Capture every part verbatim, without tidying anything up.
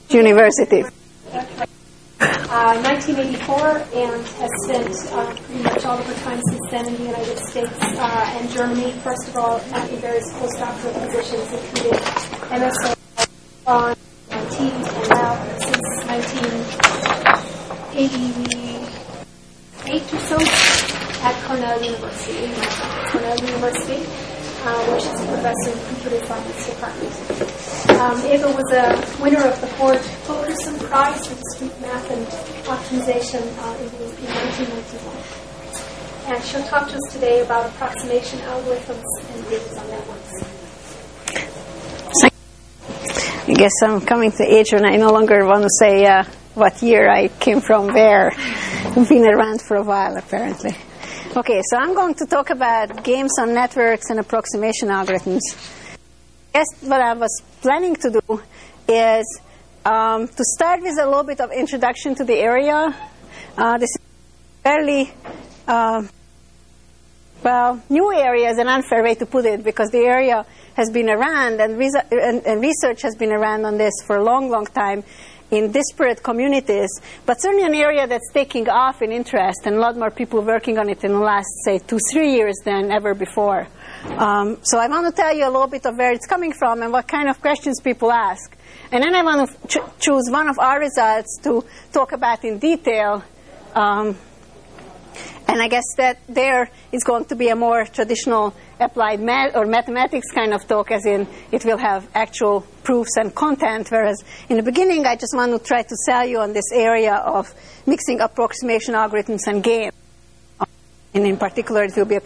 University. Uh, nineteen eighty-four, and has spent uh, pretty much all of her time since then in the United States uh, and Germany, first of all, at various postdoctoral positions, including M S A on I T, and now since nineteen eighty-eight or so at Cornell University, Cornell University, uh, where she's a professor in computer science department. Um, Eva was a winner of the Ford Fulkerson Prize for discrete math and optimization uh, in, in nineteen ninety-one. And she'll talk to us today about approximation algorithms and games on networks. I guess I'm coming to the age when I no longer want to say uh, what year I came from where. I've been around for a while, apparently. Okay, so I'm going to talk about games on networks and approximation algorithms. I guess what I was planning to do is um, to start with a little bit of introduction to the area. Uh, this is fairly, uh, well, new area is an unfair way to put it, because the area has been around and, res- and, and research has been around on this for a long, long time in disparate communities, but certainly an area that's taking off in interest, and a lot more people working on it in the last, say, two, three years than ever before. Um, so I want to tell you a little bit of where it's coming from and what kind of questions people ask. And then I want to ch- choose one of our results to talk about in detail. Um, and I guess that there is going to be a more traditional applied math or mathematics kind of talk, as in it will have actual proofs and content, whereas in the beginning I just want to try to sell you on this area of mixing approximation algorithms and games. And in particular, it will be a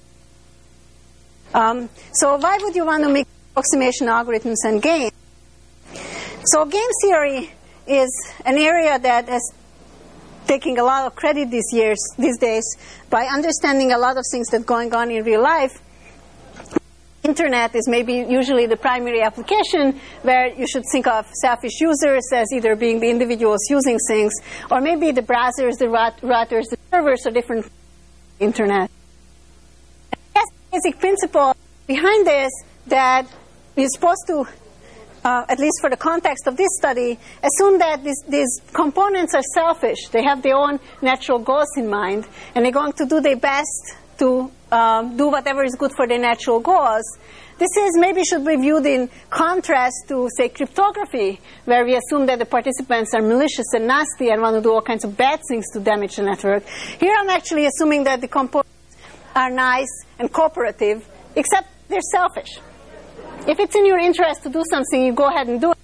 Um, so why would you want to mix approximation algorithms and games? So game theory is an area that has taken a lot of credit these years, these days, by understanding a lot of things that are going on in real life. Internet is maybe usually the primary application, where you should think of selfish users as either being the individuals using things, or maybe the browsers, the routers, the servers are different from the Internet. The basic principle behind this that we're supposed to, uh, at least for the context of this study, assume that these, these components are selfish. They have their own natural goals in mind, and they're going to do their best to um, do whatever is good for their natural goals. This is maybe should be viewed in contrast to, say, cryptography, where we assume that the participants are malicious and nasty and want to do all kinds of bad things to damage the network. Here I'm actually assuming that the components are nice and cooperative, except they're selfish. If it's in your interest to do something, you go ahead and do it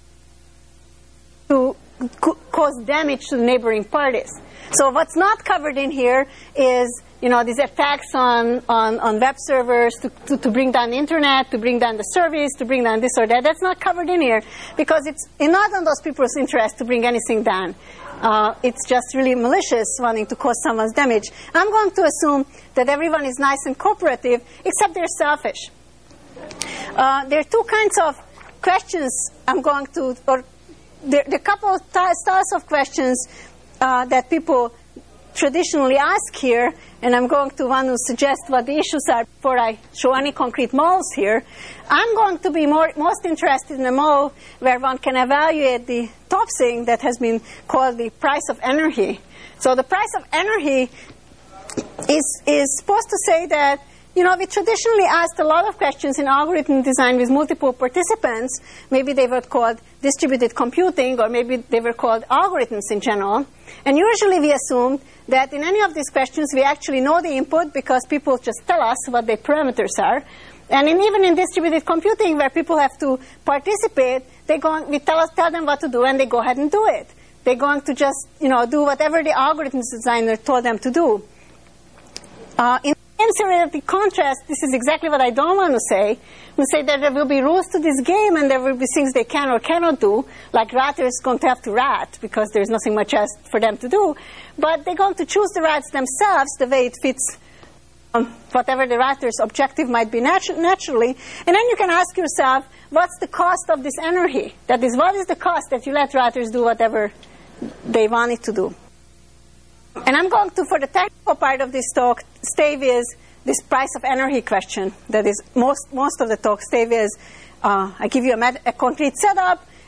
to c- cause damage to the neighboring parties. So what's not covered in here is, you know, these attacks on, on, on web servers to, to, to bring down the internet, to bring down the service, to bring down this or that. That's not covered in here because it's not in those people's interest to bring anything down. Uh, it's just really malicious wanting to cause someone's damage. I'm going to assume that everyone is nice and cooperative, except they're selfish. Uh, there are two kinds of questions I'm going to, or there, there are a couple of styles of questions uh, that people traditionally ask here, and I'm going to want to suggest what the issues are before I show any concrete models here. I'm going to be more, most interested in a model where one can evaluate the top thing that has been called the price of energy. So the price of energy is, is supposed to say that, you know, we traditionally asked a lot of questions in algorithm design with multiple participants. Maybe they were called distributed computing, or maybe they were called algorithms in general. And usually we assumed that in any of these questions we actually know the input because people just tell us what their parameters are. And in, even in distributed computing, where people have to participate, they go, we tell, us, tell them what to do, and they go ahead and do it. They're going to just, you know, do whatever the algorithms designer told them to do. Uh, in In theoretic contrast, this is exactly what I don't want to say. We say that there will be rules to this game and there will be things they can or cannot do, like routers going to have to rat because there's nothing much else for them to do. But they're going to choose the routes themselves the way it fits um, whatever the router's objective might be natu- naturally. And then you can ask yourself, what's the cost of this energy? That is, what is the cost that you let routers do whatever they want it to do? And I'm going to, for the technical part of this talk, stay with this price of energy question. That is, most most of the talk stay with, uh, I give you a, med- a concrete setup,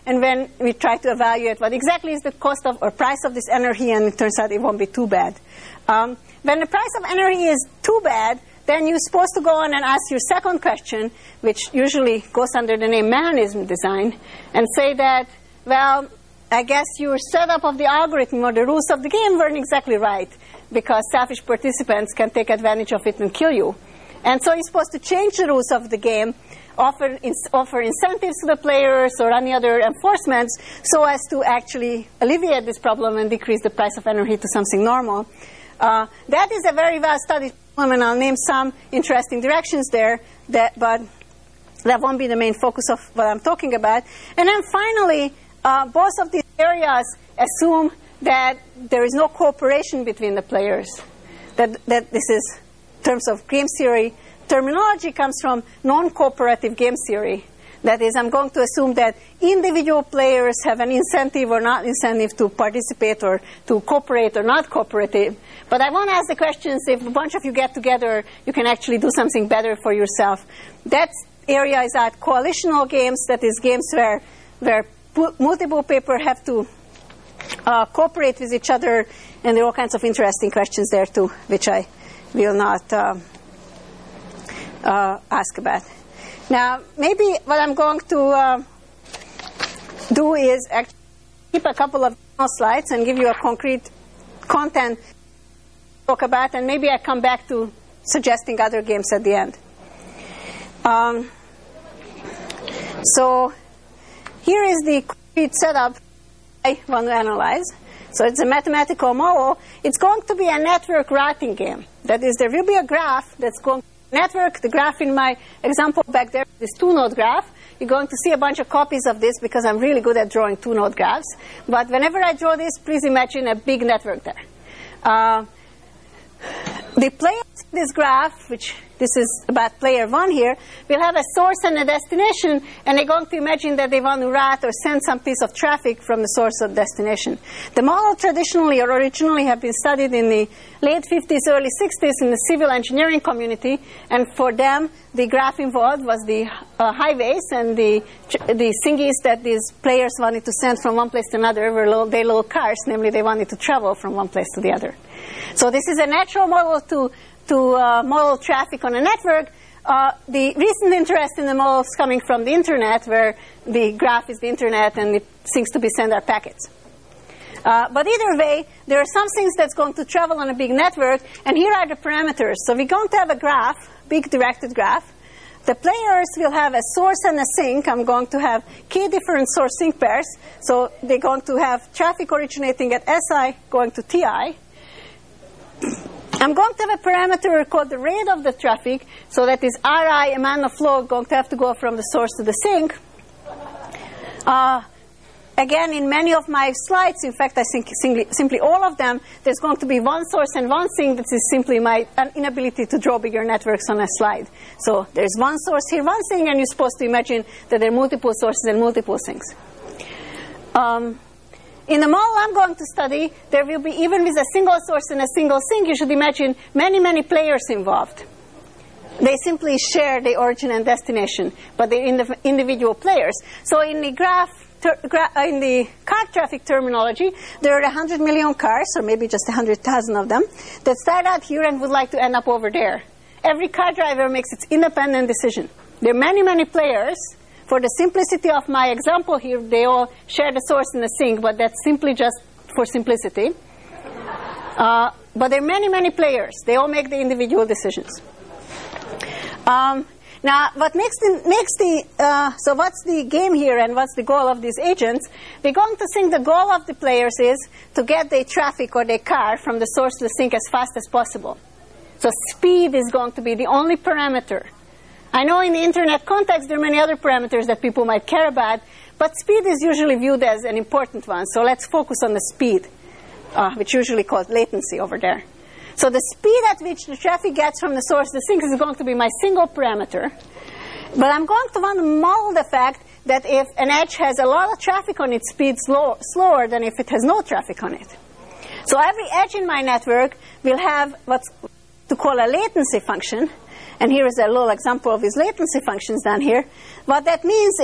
and then we try to evaluate what exactly is the cost of or price of this energy, and it turns out it won't be too bad. Um, when the price of energy is too bad, then you're supposed to go on and ask your second question, which usually goes under the name mechanism design, and say that, well, I guess your setup of the algorithm or the rules of the game weren't exactly right, because selfish participants can take advantage of it and kill you. And so you're supposed to change the rules of the game, offer, in, offer incentives to the players or any other enforcements so as to actually alleviate this problem and decrease the price of energy to something normal. Uh, that is a very well-studied problem, and I'll name some interesting directions there, that, but that won't be the main focus of what I'm talking about. And then finally, uh, both of these areas assume that there is no cooperation between the players, that, that this is, in terms of game theory, terminology comes from non-cooperative game theory. That is, I'm going to assume that individual players have an incentive or not incentive to participate or to cooperate or not cooperate. But I want to ask the questions, if a bunch of you get together, you can actually do something better for yourself. That area is at coalitional games, that is games where, where multiple people have to uh, cooperate with each other, and there are all kinds of interesting questions there too, which I will not uh, uh, ask about. Now, maybe what I'm going to uh, do is actually keep a couple of slides and give you a concrete content to talk about, and maybe I come back to suggesting other games at the end. Um, so here is the concrete setup I want to analyze. So it's a mathematical model. It's going to be a network routing game. That is, there will be a graph that's going to network. The graph in my example back there, this two-node graph. You're going to see a bunch of copies of this because I'm really good at drawing two-node graphs. But whenever I draw this, please imagine a big network there. Uh, the players in this graph, which this is about player one here, will have a source and a destination, and they're going to imagine that they want to route or send some piece of traffic from the source or destination. The model traditionally or originally have been studied in the late fifties, early sixties in the civil engineering community, and for them, the graph involved was the uh, highways and the the thingies that these players wanted to send from one place to another were little, they little cars, namely they wanted to travel from one place to the other. So this is a natural model to to uh, model traffic on a network. Uh, the recent interest in the models coming from the internet, where the graph is the internet and it seems to be send our packets. Uh, but either way, there are some things that's going to travel on a big network, and here are the parameters. So we're going to have a graph, big directed graph. The players will have a source and a sink. I'm going to have k different source sink pairs. So they're going to have traffic originating at S I going to T I. I'm going to have a parameter called the rate of the traffic, so that is R I, amount of flow, going to have to go from the source to the sink. Uh, again, in many of my slides, in fact, I think simply, simply all of them, there's going to be one source and one sink. This is simply my inability to draw bigger networks on a slide. So there's one source here, one sink, and you're supposed to imagine that there are multiple sources and multiple sinks. Um, In the model I'm going to study, there will be, even with a single source and a single sink, you should imagine many, many players involved. They simply share the origin and destination, but they're indiv- individual players. So in the graph, ter- gra- in the car traffic terminology, there are one hundred million cars, or maybe just one hundred thousand of them, that start out here and would like to end up over there. Every car driver makes its independent decision. There are many, many players. For the simplicity of my example here, they all share the source and the sink, but that's simply just for simplicity. Uh, but there are many, many players. They all make the individual decisions. Um, now, what makes the, makes the uh, so what's the game here and what's the goal of these agents? We're going to think the goal of the players is to get their traffic or their car from the source to the sink as fast as possible. So speed is going to be the only parameter. I know in the internet context there are many other parameters that people might care about, but speed is usually viewed as an important one. So let's focus on the speed, uh, which usually called latency over there. So the speed at which the traffic gets from the source to the sink is going to be my single parameter. But I'm going to want to model the fact that if an edge has a lot of traffic on it, speed slow, slower than if it has no traffic on it. So every edge in my network will have what's to call a latency function. And here is a little example of his latency functions down here. What that means is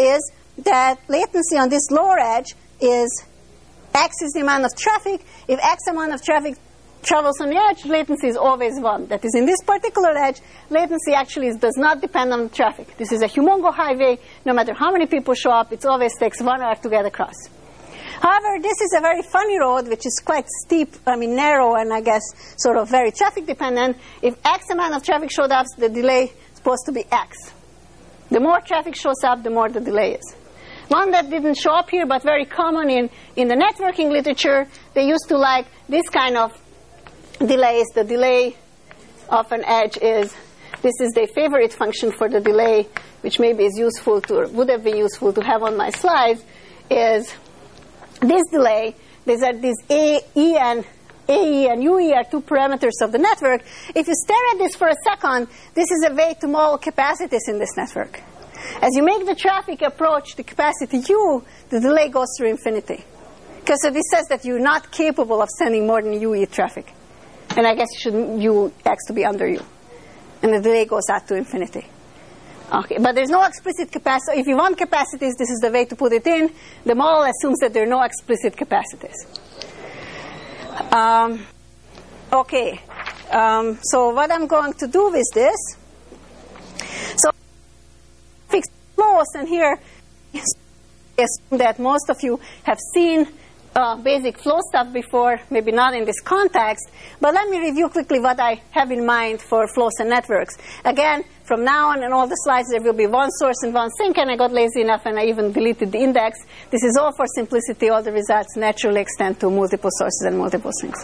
that latency on this lower edge is x is the amount of traffic. If x amount of traffic travels on the edge, latency is always one. That is, in this particular edge, latency actually is, does not depend on the traffic. This is a humongo highway. No matter how many people show up, it always takes one hour to get across. However, this is a very funny road, which is quite steep, I mean narrow, and I guess sort of very traffic dependent. If x amount of traffic showed up, the delay is supposed to be x. The more traffic shows up, the more the delay is. One that didn't show up here, but very common in, in the networking literature, they used to like this kind of delays. The delay of an edge is, this is the favorite function for the delay, which maybe is useful to, or would have been useful to have on my slides, is this delay. These are these A, E, and A E and U E are two parameters of the network. If you stare at this for a second, this is a way to model capacities in this network. As you make the traffic approach the capacity U, the delay goes through infinity. Because so this says that you're not capable of sending more than U E traffic. And I guess you should U X to be under U. And the delay goes out to infinity. Okay, but there's no explicit capacity. If you want capacities, this is the way to put it in. The model assumes that there are no explicit capacities. Um, okay, um, so what I'm going to do with this, so fix flows, and here I assume that most of you have seen uh, basic flow stuff before, maybe not in this context, but let me review quickly what I have in mind for flows and networks. Again, from now on in all the slides there will be one source and one sink, and I got lazy enough and I even deleted the index. This is all for simplicity. All the results naturally extend to multiple sources and multiple sinks.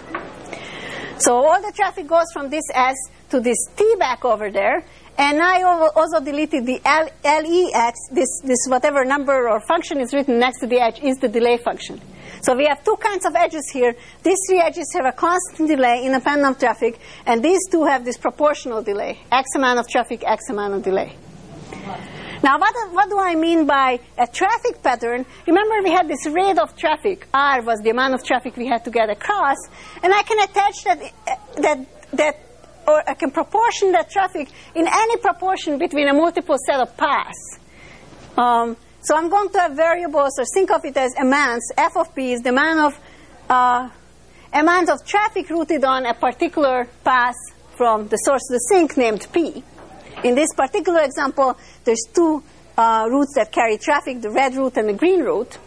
So all the traffic goes from this S to this T back over there, and I also deleted the L, LEX, this, this whatever number or function is written next to the edge is the delay function. So we have two kinds of edges here. These three edges have a constant delay independent of traffic, and these two have this proportional delay, x amount of traffic, x amount of delay. Now, what, what do I mean by a traffic pattern? Remember, we had this rate of traffic. R was the amount of traffic we had to get across, and I can attach that, that, that or I can proportion that traffic in any proportion between a multiple set of paths. Um, So I'm going to have variables, or think of it as amounts. F of P is the amount of uh, amount of traffic routed on a particular path from the source to the sink named P. In this particular example, there's two uh, routes that carry traffic, the red route and the green route,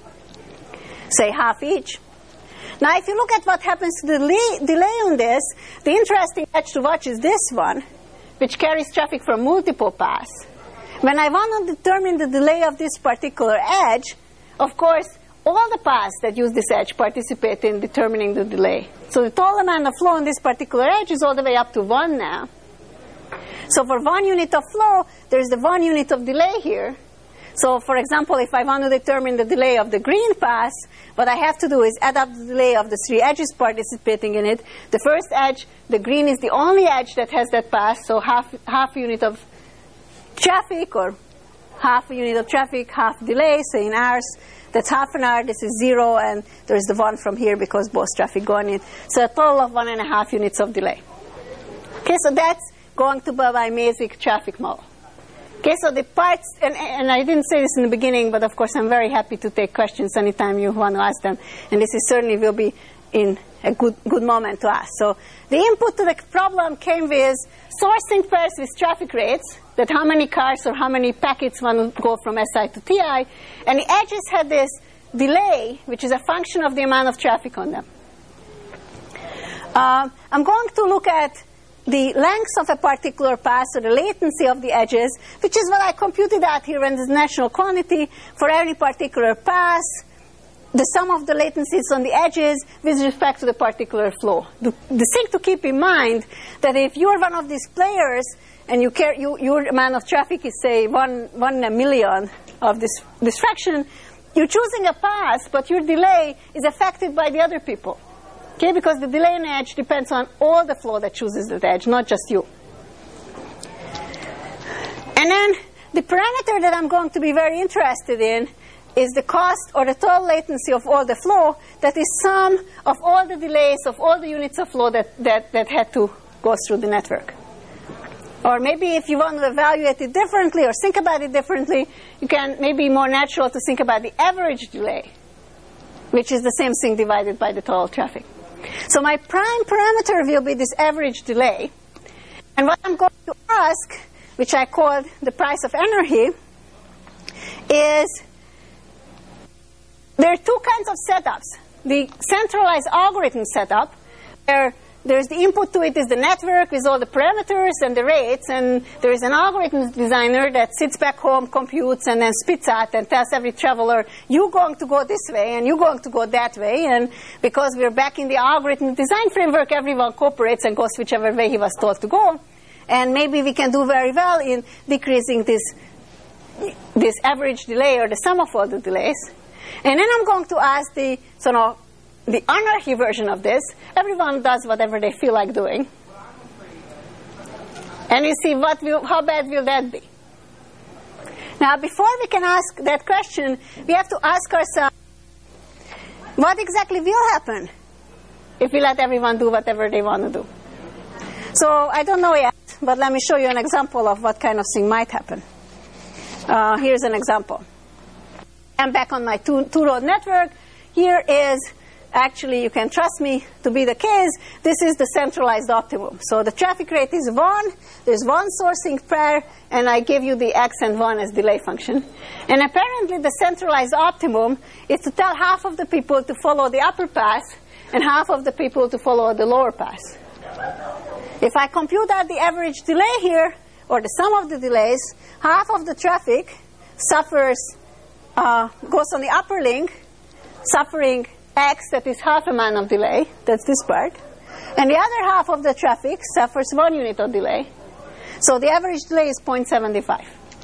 say half each. Now, if you look at what happens to the delay, delay on this, the interesting edge to watch is this one, which carries traffic from multiple paths. When I want to determine the delay of this particular edge, of course, all the paths that use this edge participate in determining the delay. So the total amount of flow on this particular edge is all the way up to one now. So for one unit of flow, there's the one unit of delay here. So for example, if I want to determine the delay of the green path, what I have to do is add up the delay of the three edges participating in it. The first edge, the green, is the only edge that has that path, so half, half unit of traffic, or half a unit of traffic, half delay. So in hours, that's half an hour. This is zero, and there's the one from here because both traffic go on it. So a total of one and a half units of delay. Okay, so that's going to be my basic traffic model. Okay, so the parts, and, and I didn't say this in the beginning, but of course I'm very happy to take questions anytime you want to ask them. And this is certainly will be in a good good moment to ask. So the input to the problem came with sourcing pairs with traffic rates, that how many cars or how many packets want to go from S I to T I, and the edges had this delay, which is a function of the amount of traffic on them. Um, I'm going to look at the lengths of a particular path, or the latency of the edges, which is what I computed out here in this national quantity for every particular path, the sum of the latencies on the edges with respect to the particular flow. The, the thing to keep in mind that if you're one of these players and you care, you, your amount of traffic is, say, one, one in a million of this, this fraction, you're choosing a path, but your delay is affected by the other people. Okay, because the delay on the edge depends on all the flow that chooses that edge, not just you. And then the parameter that I'm going to be very interested in is the cost, or the total latency of all the flow, that is sum of all the delays of all the units of flow that, that, that had to go through the network. Or maybe if you want to evaluate it differently or think about it differently, you can maybe more natural to think about the average delay, which is the same thing divided by the total traffic. So my prime parameter will be this average delay. And what I'm going to ask, which I called the price of energy, is there are two kinds of setups. The centralized algorithm setup, where there's the input to it is the network with all the parameters and the rates, and there is an algorithm designer that sits back home, computes, and then spits out and tells every traveler, you're going to go this way, and you're going to go that way. And because we're back in the algorithm design framework, everyone cooperates and goes whichever way he was told to go. And maybe we can do very well in decreasing this, this average delay or the sum of all the delays. And then I'm going to ask the, so now, the anarchy version of this. Everyone does whatever they feel like doing. And you see, what will, how bad will that be? Now, before we can ask that question, we have to ask ourselves, what exactly will happen if we let everyone do whatever they want to do? So I don't know yet, but let me show you an example of what kind of thing might happen. Uh, here's an example. I'm back on my two, two-road network. Here is, actually, you can trust me to be the case, this is the centralized optimum. So the traffic rate is one, there's one sourcing pair, and I give you the x and one as delay function. And apparently the centralized optimum is to tell half of the people to follow the upper pass and half of the people to follow the lower pass. If I compute out the average delay here, or the sum of the delays, half of the traffic suffers, uh, goes on the upper link, suffering x, that is half a man of delay, that's this part, and the other half of the traffic suffers one unit of delay. So the average delay is zero point seven five.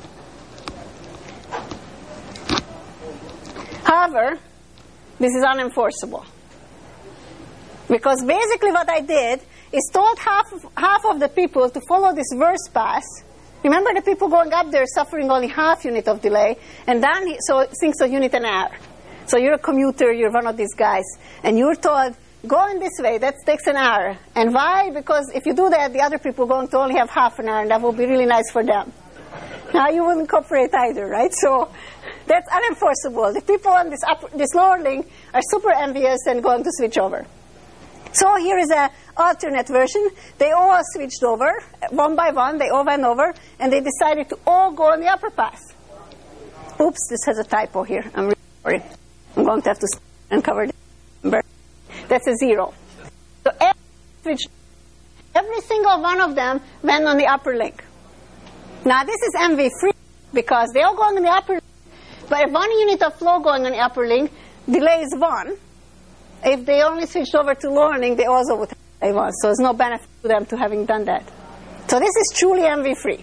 However, this is unenforceable. Because basically what I did is told half of, half of the people to follow this worst pass. Remember, the people going up there suffering only half unit of delay, and then he, so thinks a unit an hour. So you're a commuter, you're one of these guys, and you're told, go in this way, that takes an hour. And why? Because if you do that, the other people are going to only have half an hour, and that will be really nice for them. Now, you wouldn't cooperate either, right? So that's unenforceable. The people on this, upper, this lower link are super envious and going to switch over. So here is an alternate version. They all switched over, one by one, they all went over, and they decided to all go on the upper pass. Oops, this has a typo here. I'm really sorry. I'm going to have to uncover this number. That's a zero. So every, switched, every single one of them went on the upper link. Now this is M V free because they all go on the upper link, but if one unit of flow going on the upper link, delay is one. If they only switched over to lower link, they also would have delay one. So there's no benefit to them to having done that. So this is truly M V free.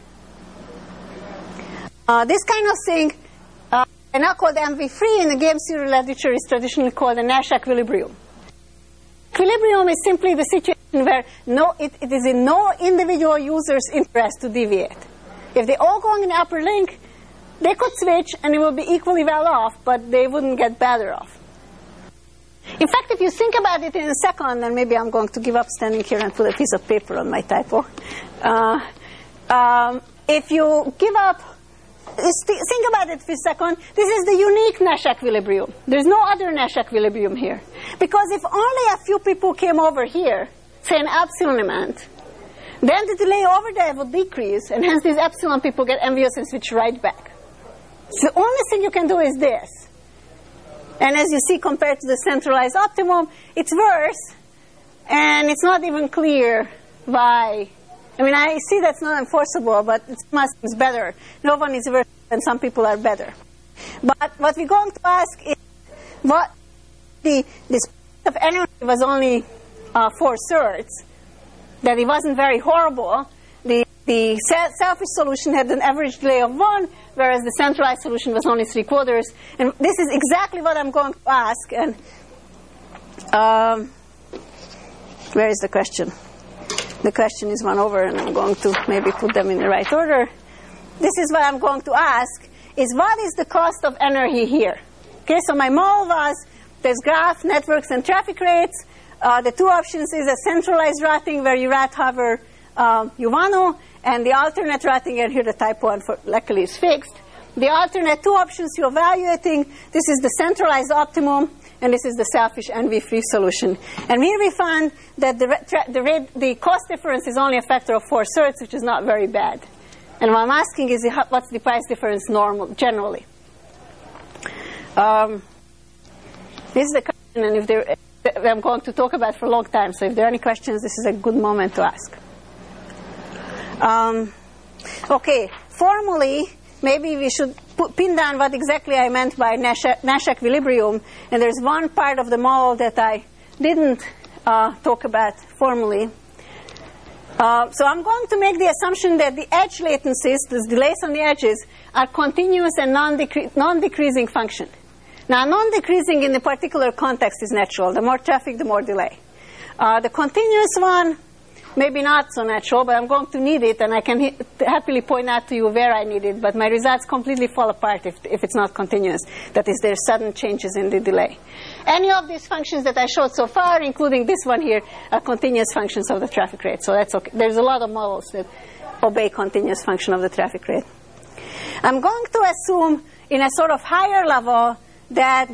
Uh, this kind of thing, uh, and now called M V free in the game theory literature, is traditionally called a Nash equilibrium. Equilibrium is simply the situation where no, it, it is in no individual user's interest to deviate. If they all go in the upper link, they could switch and it would be equally well off, but they wouldn't get better off. In fact, if you think about it in a second, and maybe I'm going to give up standing here and put a piece of paper on my typo. Uh, um, if you give up, think about it for a second, this is the unique Nash equilibrium. There's no other Nash equilibrium here. Because if only a few people came over here, say an epsilon amount, then the delay over there will decrease, and hence these epsilon people get envious and switch right back. So the only thing you can do is this. And as you see, compared to the centralized optimum, it's worse, and it's not even clear why. I mean, I see that's not enforceable, but it's much it's better. No one is worse, and some people are better. But what we're going to ask is, what the this of energy was only uh, four thirds, that it wasn't very horrible. The the selfish solution had an average delay of one, whereas the centralized solution was only three quarters. And this is exactly what I'm going to ask. And um, where is the question? The question is one over, and I'm going to maybe put them in the right order. This is what I'm going to ask, is what is the cost of energy here? Okay, so my model was, there's graph, networks, and traffic rates. Uh, the two options is a centralized routing where you route however um, you want to, And the alternate routing, and here the type one for, luckily is fixed. The alternate two options you're evaluating, this is the centralized optimum, and this is the selfish envy-free solution. And here we found that the, the, rate, the cost difference is only a factor of four thirds, which is not very bad. And what I'm asking is, what's the price difference normal, generally? Um, this is the question, and if there, I'm going to talk about for a long time, so if there are any questions, this is a good moment to ask. Um, okay, formally, maybe we should put, pin down what exactly I meant by Nash, Nash equilibrium, and there's one part of the model that I didn't uh, talk about formally. Uh, so I'm going to make the assumption that the edge latencies, the delays on the edges, are continuous and non-decre- non-decreasing function. Now, non-decreasing in the particular context is natural. The more traffic, the more delay. Uh, the continuous one, maybe not so natural, but I'm going to need it, and I can he- happily point out to you where I need it, but my results completely fall apart if, if it's not continuous. That is, there are sudden changes in the delay. Any of these functions that I showed so far, including this one here, are continuous functions of the traffic rate. So that's okay. There's a lot of models that obey continuous function of the traffic rate. I'm going to assume in a sort of higher level that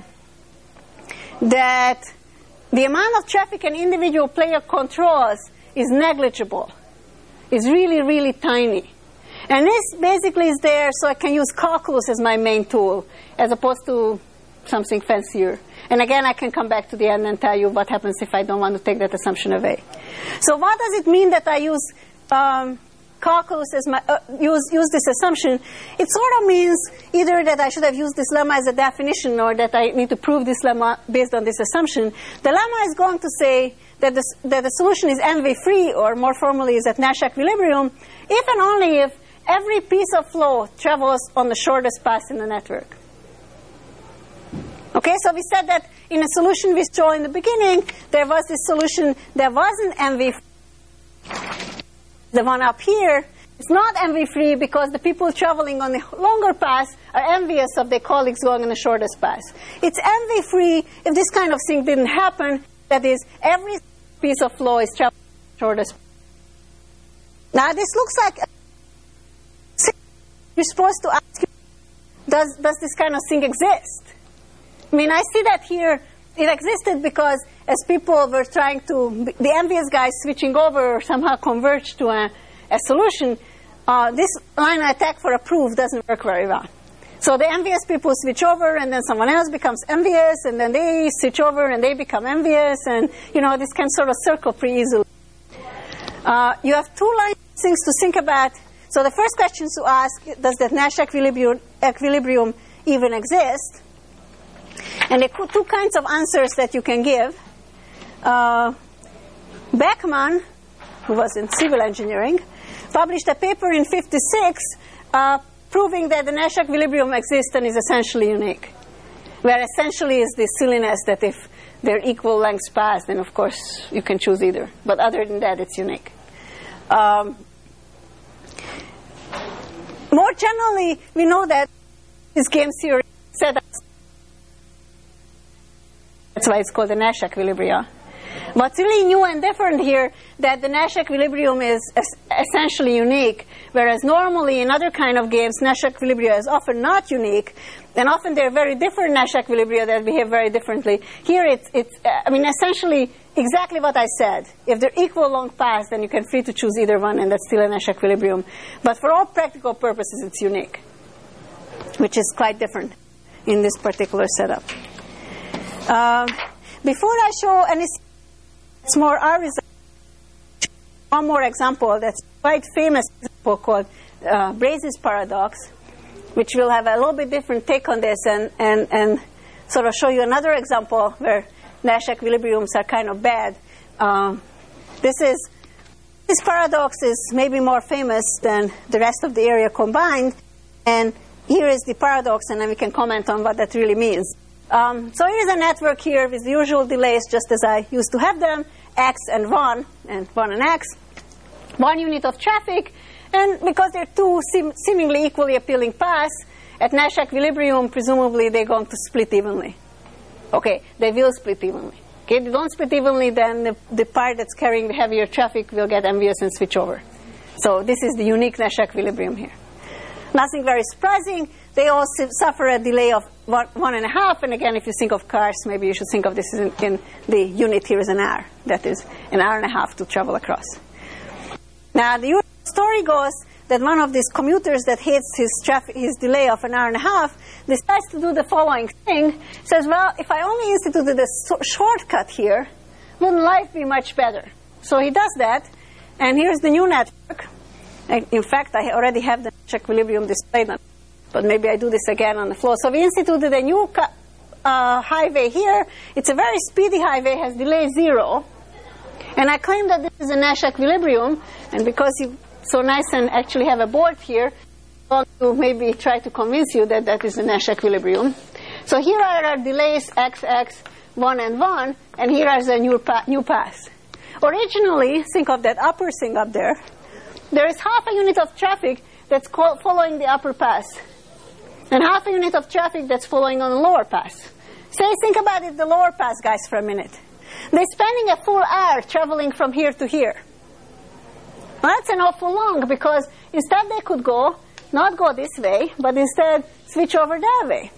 that the amount of traffic an individual player controls is negligible, is really, really tiny. And this basically is there so I can use calculus as my main tool, as opposed to something fancier. And again, I can come back to the end and tell you what happens if I don't want to take that assumption away. So what does it mean that I use um, calculus as my, uh, use, use this assumption? It sort of means either that I should have used this lemma as a definition, or that I need to prove this lemma based on this assumption. The lemma is going to say that the, that the solution is envy-free, or more formally is at Nash equilibrium, if and only if every piece of flow travels on the shortest path in the network. Okay, so we said that in a solution we saw in the beginning, there was this solution that wasn't envy-free. The one up here is not envy-free because the people traveling on the longer path are envious of their colleagues going on the shortest path. It's envy-free if this kind of thing didn't happen. That is, every piece of flow is traveling on the shortest path. Now, this looks like you're supposed to ask, does, does this kind of thing exist? I mean, I see that here. It existed because as people were trying to, the envious guys switching over or somehow converge to a, a solution, uh, this line of attack for a proof doesn't work very well. So the envious people switch over, and then someone else becomes envious, and then they switch over and they become envious, and, you know, this can sort of circle pretty easily. Uh, you have two lines of things to think about. So the first question to ask, does that Nash equilibrium, equilibrium even exist? And there are two kinds of answers that you can give. Uh, Beckman, who was in civil engineering, published a paper in fifty-six uh, proving that the Nash equilibrium exists and is essentially unique. Where essentially is the silliness that if they're equal lengths paths, then of course you can choose either. But other than that, it's unique. Um, more generally, we know that this game theory set up. That's why it's called the Nash equilibria. What's really new and different here, that the Nash equilibrium is essentially unique, whereas normally in other kind of games, Nash equilibria is often not unique, and often they're very different Nash equilibria that behave very differently. Here it's, it's I mean, essentially exactly what I said. If they're equal long paths, then you can free to choose either one, and that's still a Nash equilibrium. But for all practical purposes, it's unique, which is quite different in this particular setup. Uh, before I show any more our result, one more example that's quite famous example called uh, Braze's paradox, which will have a little bit different take on this, and, and, and sort of show you another example where Nash equilibriums are kind of bad. Um, this is this paradox is maybe more famous than the rest of the area combined, and here is the paradox, and then we can comment on what that really means. Um, so here's a network here with the usual delays, just as I used to have them, x and one, and one and x, one unit of traffic, and because they're two seem, seemingly equally appealing paths, at Nash equilibrium, presumably they're going to split evenly. Okay, they will split evenly. Okay, if they don't split evenly, then the, the part that's carrying the heavier traffic will get envious and switch over. So this is the unique Nash equilibrium here. Nothing very surprising. They all suffer a delay of one, one and a half. And again, if you think of cars, maybe you should think of this in, in the unit here as an hour. That is an hour and a half to travel across. Now, the story goes that one of these commuters that hates his traffic, his delay of an hour and a half, decides to do the following thing. Says, well, if I only instituted this so shortcut here, wouldn't life be much better? So he does that. And here's the new network. In fact, I already have the equilibrium displayed, but maybe I do this again on the floor. So we instituted a new uh, highway here. It's a very speedy highway, has delay zero. And I claim that this is a Nash equilibrium. And because you so nice and actually have a board here, I want to maybe try to convince you that that is a Nash equilibrium. So here are our delays x, x, one, and one. And here is a new, pa new path. Originally, think of that upper thing up there. There is half a unit of traffic that's following the upper pass, and half a unit of traffic that's following on the lower pass. Say, think about it, the lower pass guys, for a minute. They're spending a full hour traveling from here to here. Well, that's an awful long, because instead they could go, not go this way, but instead switch over that way.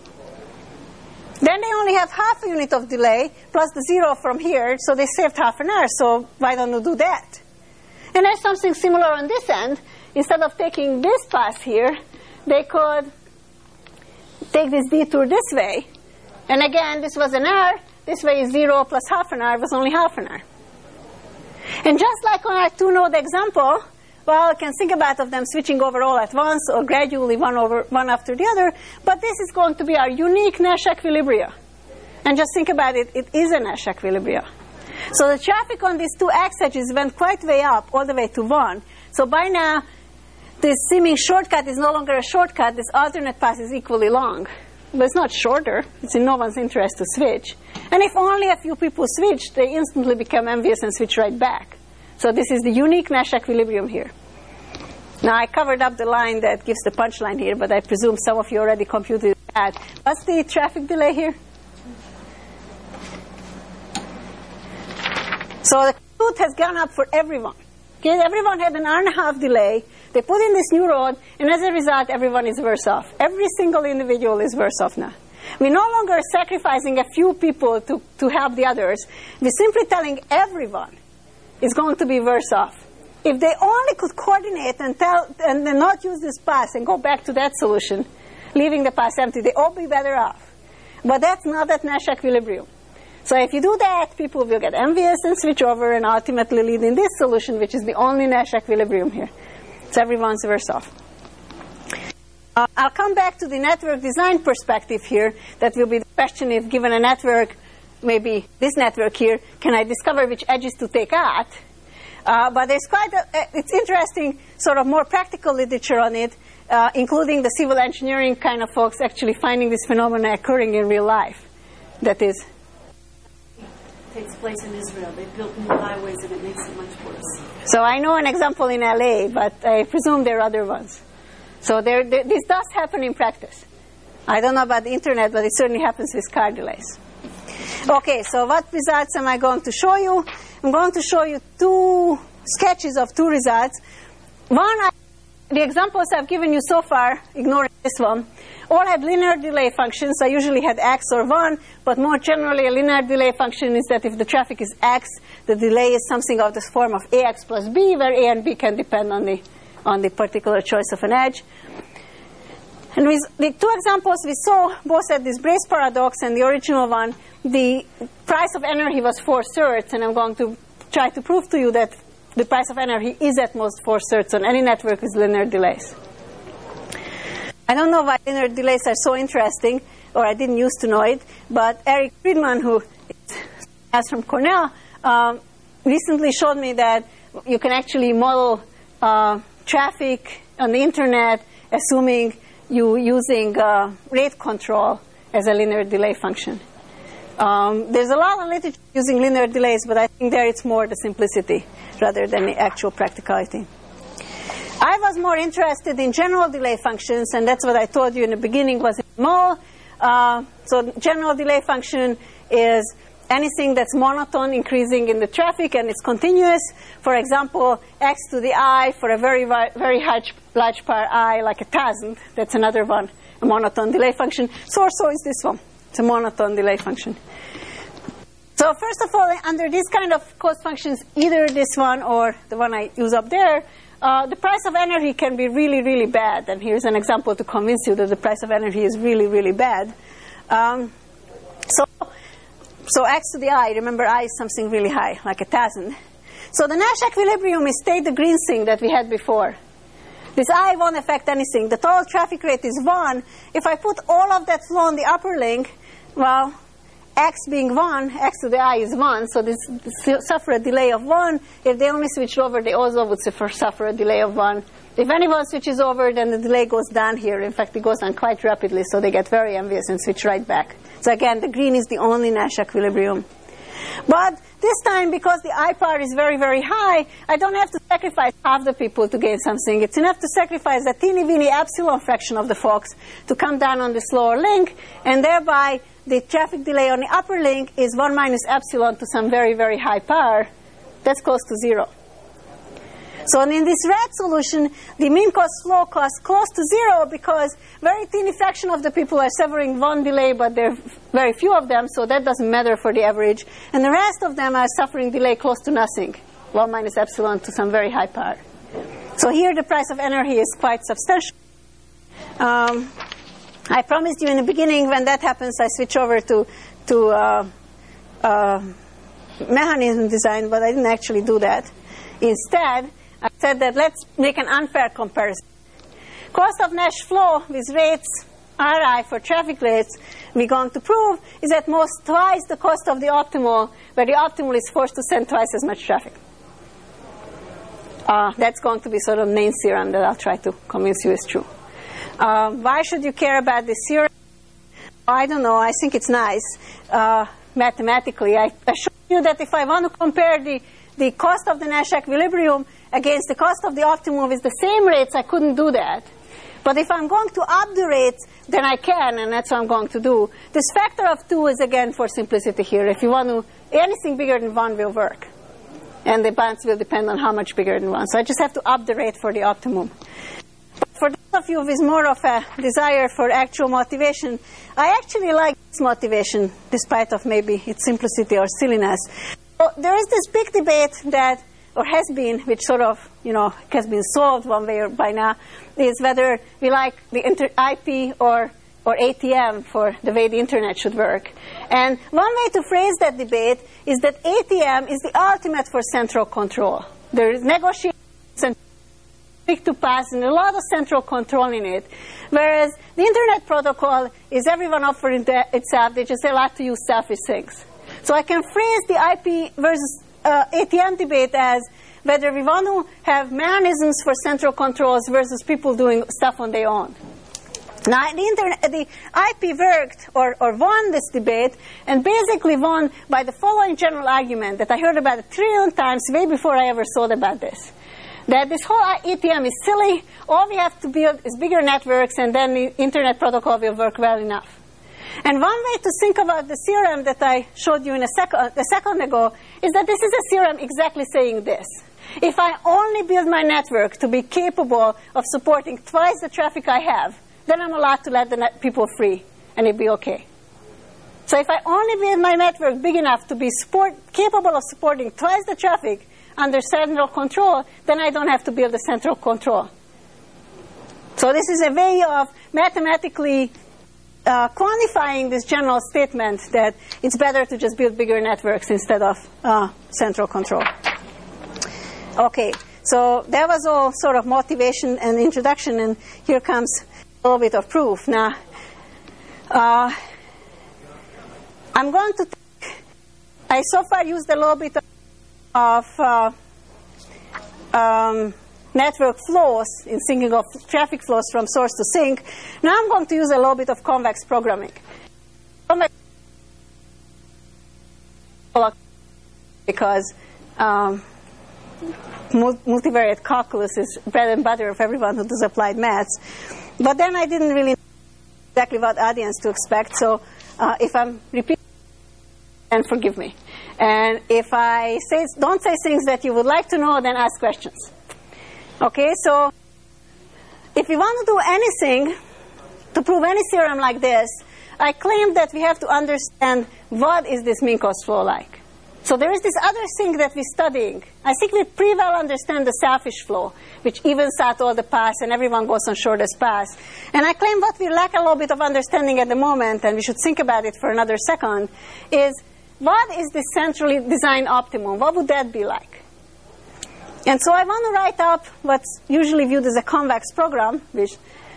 Then they only have half a unit of delay, plus the zero from here, so they saved half an hour, so why don't you do that? And there's something similar on this end. Instead of taking this path here, they could take this detour this way. And again, this was an hour. This way is zero plus half an hour was only half an hour. And just like on our two-node example, well, you can think about of them switching over all at once or gradually one over one after the other. But this is going to be our unique Nash equilibria. And just think about it, it is a Nash equilibria. So the traffic on these two x-edges went quite way up, all the way to one. So by now, this seeming shortcut is no longer a shortcut. This alternate path is equally long. But it's not shorter. It's in no one's interest to switch. And if only a few people switch, they instantly become envious and switch right back. So this is the unique Nash equilibrium here. Now, I covered up the line that gives the punchline here, but I presume some of you already computed that. What's the traffic delay here? So the compute has gone up for everyone. Okay, everyone had an hour and a half delay. They put in this new road, and as a result, everyone is worse off. Every single individual is worse off now. We're no longer sacrificing a few people to, to help the others. We're simply telling everyone is going to be worse off. If they only could coordinate and tell and then not use this path and go back to that solution, leaving the path empty, they all be better off. But that's not that Nash equilibrium. So if you do that, people will get envious and switch over and ultimately lead in this solution, which is the only Nash equilibrium here. So everyone's worse off. Uh, I'll come back to the network design perspective here. That will be the question: if given a network, maybe this network here, can I discover which edges to take out? Uh, but there's quite a, it's interesting, sort of more practical literature on it, uh, including the civil engineering kind of folks actually finding this phenomena occurring in real life. That is, takes place in Israel. They've built new highways and it makes it much worse. So I know an example in L A, but I presume there are other ones. So there, there, this does happen in practice. I don't know about the internet, but it certainly happens with car delays. Okay, so what results am I going to show you? I'm going to show you two sketches of two results. One, I, the examples I've given you so far, ignoring this one, all had linear delay functions. I usually had x or one, but more generally a linear delay function is that if the traffic is x, the delay is something of this form of ax plus b, where a and b can depend on the, on the particular choice of an edge. And with the two examples we saw, both at this Brace paradox and the original one, the price of energy was four thirds, and I'm going to try to prove to you that the price of energy is at most four thirds on any network with linear delays. I don't know why linear delays are so interesting, or I didn't used to know it, but Eric Friedman, who is from Cornell, um, recently showed me that you can actually model uh, traffic on the internet, assuming you using uh, rate control as a linear delay function. Um, there's a lot of literature using linear delays, but I think there it's more the simplicity rather than the actual practicality. I was more interested in general delay functions, and that's what I told you in the beginning was in mole. Uh, so general delay function is anything that's monotone increasing in the traffic and it's continuous. For example, x to the I for a very, very large, large power I, like a thousand. That's another one, a monotone delay function. So also is this one. It's a monotone delay function. So first of all, under these kind of cost functions, either this one or the one I use up there, uh, the price of energy can be really, really bad. And here's an example to convince you that the price of energy is really, really bad. Um, so, so x to the I, remember I is something really high, like a thousand. So the Nash equilibrium is state the green thing that we had before. This I won't affect anything. The total traffic rate is one. If I put all of that flow on the upper link, well, x being one, x to the I is one, so this, this suffer a delay of one. If they only switch over, they also would suffer, suffer a delay of one. If anyone switches over, then the delay goes down here. In fact, it goes down quite rapidly, so they get very envious and switch right back. So again, the green is the only Nash equilibrium. But this time, because the I power is very, very high, I don't have to sacrifice half the people to gain something. It's enough to sacrifice a teeny-weeny epsilon fraction of the folks to come down on this lower link, and thereby the traffic delay on the upper link is one minus epsilon to some very, very high power. That's close to zero. So in this red solution, the mean cost flow costs close to zero because very teeny fraction of the people are suffering one delay, but there are very few of them, so that doesn't matter for the average. And the rest of them are suffering delay close to nothing, one minus epsilon to some very high power. So here the price of energy is quite substantial. Um, I promised you in the beginning when that happens, I switch over to, to uh, uh, mechanism design, but I didn't actually do that. Instead, I said that let's make an unfair comparison. Cost of Nash flow with rates R I for traffic rates we're going to prove is at most twice the cost of the optimal, where the optimal is forced to send twice as much traffic. Uh, that's going to be sort of main theorem that I'll try to convince you is true. Uh, why should you care about this theorem? I don't know. I think it's nice uh, mathematically. I, I showed you that if I want to compare the, the cost of the Nash equilibrium against the cost of the optimum with the same rates, I couldn't do that. But if I'm going to up the rates, then I can, and that's what I'm going to do. This factor of two is, again, for simplicity here. If you want to, anything bigger than one will work. And the balance will depend on how much bigger than one. So I just have to up the rate for the optimum. But for those of you with more of a desire for actual motivation, I actually like this motivation, despite of maybe its simplicity or silliness. So there is this big debate that, or has been, which sort of, you know, has been solved one way or by now, is whether we like the inter I P or, or A T M for the way the internet should work. And one way to phrase that debate is that A T M is the ultimate for central control. There is negotiation and pick to pass and a lot of central control in it. Whereas the internet protocol is everyone offering itself, they just allow to use selfish things. So I can phrase the I P versus uh, A T M debate as whether we want to have mechanisms for central controls versus people doing stuff on their own. Now, the, internet, the I P worked or, or won this debate, and basically won by the following general argument that I heard about a trillion times way before I ever thought about this. That this whole A T M is silly, all we have to build is bigger networks, and then the internet protocol will work well enough. And one way to think about the theorem that I showed you in a, sec a second ago is that this is a theorem exactly saying this. If I only build my network to be capable of supporting twice the traffic I have, then I'm allowed to let the net people free, and it'll be okay. So if I only build my network big enough to be support capable of supporting twice the traffic under central control, then I don't have to build a central control. So this is a way of mathematically uh, quantifying this general statement that it's better to just build bigger networks instead of uh, central control. Okay, so that was all sort of motivation and introduction, and here comes a little bit of proof. Now, uh, I'm going to take, I so far used a little bit of, of uh, um, network flows in thinking of traffic flows from source to sink. Now I'm going to use a little bit of convex programming. Convex because um, multivariate calculus is bread and butter of everyone who does applied maths. But then I didn't really know exactly what audience to expect. So uh, if I'm repeating and forgive me. And if I say, don't say things that you would like to know, then ask questions. Okay, so if you want to do anything to prove any theorem like this, I claim that we have to understand what is this Minkow's flow like. So there is this other thing that we're studying. I think we pretty well understand the selfish flow, which evens out all the paths and everyone goes on shortest path. And I claim what we lack a little bit of understanding at the moment, and we should think about it for another second, is what is the centrally designed optimum? What would that be like? And so I want to write up what's usually viewed as a convex program, which,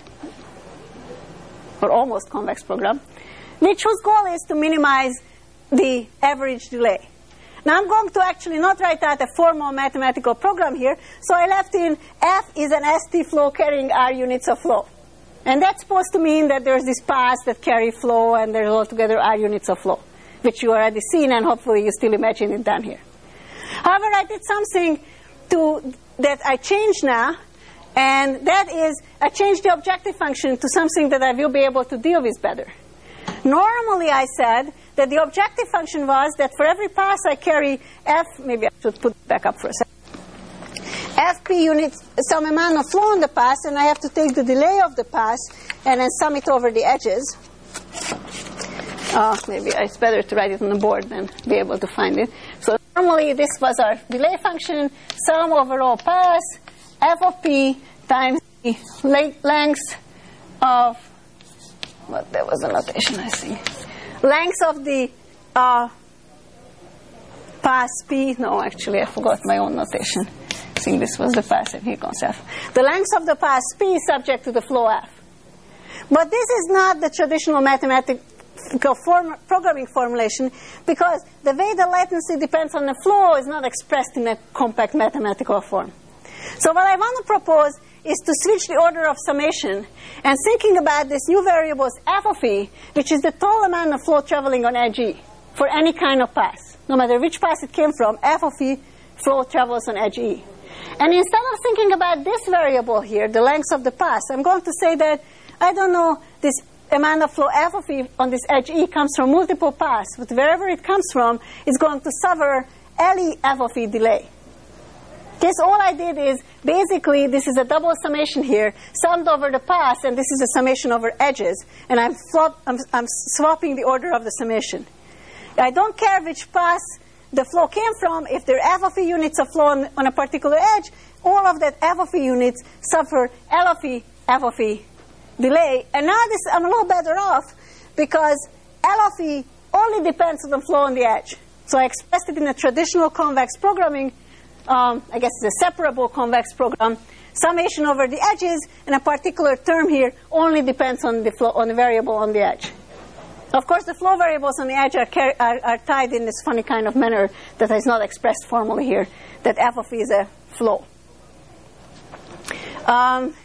or almost convex program, which whose goal is to minimize the average delay. Now I'm going to actually not write out a formal mathematical program here, so I left in F is an S T flow carrying R units of flow. And that's supposed to mean that there's this paths that carry flow and there's altogether R units of flow, which you already seen and hopefully you still imagine it down here. However, I did something to that I changed now, and that is I changed the objective function to something that I will be able to deal with better. Normally I said that the objective function was that for every pass I carry F, maybe I should put it back up for a second, F P units, some amount of flow on the pass, and I have to take the delay of the pass and then sum it over the edges. Oh, maybe it's better to write it on the board than be able to find it. So normally this was our delay function, sum over all pass, F of P times the length of, well, there was a notation, I think. Length of the uh, pass P. No, actually, I forgot my own notation. I think this was the pass, and here comes F. The length of the pass P is subject to the flow F. But this is not the traditional mathematical form, programming formulation, because the way the latency depends on the flow is not expressed in a compact mathematical form. So what I want to propose is to switch the order of summation and thinking about this new variables F of E, which is the total amount of flow traveling on edge E for any kind of pass. No matter which pass it came from, F of E flow travels on edge E. And instead of thinking about this variable here, the length of the pass, I'm going to say that, I don't know, this amount of flow F of E on this edge E comes from multiple paths, but wherever it comes from, it's going to suffer L E F of E delay. Okay, so all I did is, basically, this is a double summation here, summed over the pass, and this is a summation over edges, and I'm, flop, I'm, I'm swapping the order of the summation. I don't care which pass the flow came from. If there are F of E units of flow on, on a particular edge, all of that F of E units suffer L of E, F of E delay. And now this, I'm a little better off, because L of E only depends on the flow on the edge. So I expressed it in a traditional convex programming. Um, I guess it's a separable convex program. Summation over the edges, and a particular term here only depends on the flow, on the variable on the edge. Of course, the flow variables on the edge are, car- are, are tied in this funny kind of manner that is not expressed formally here, that F of E is a flow. Um,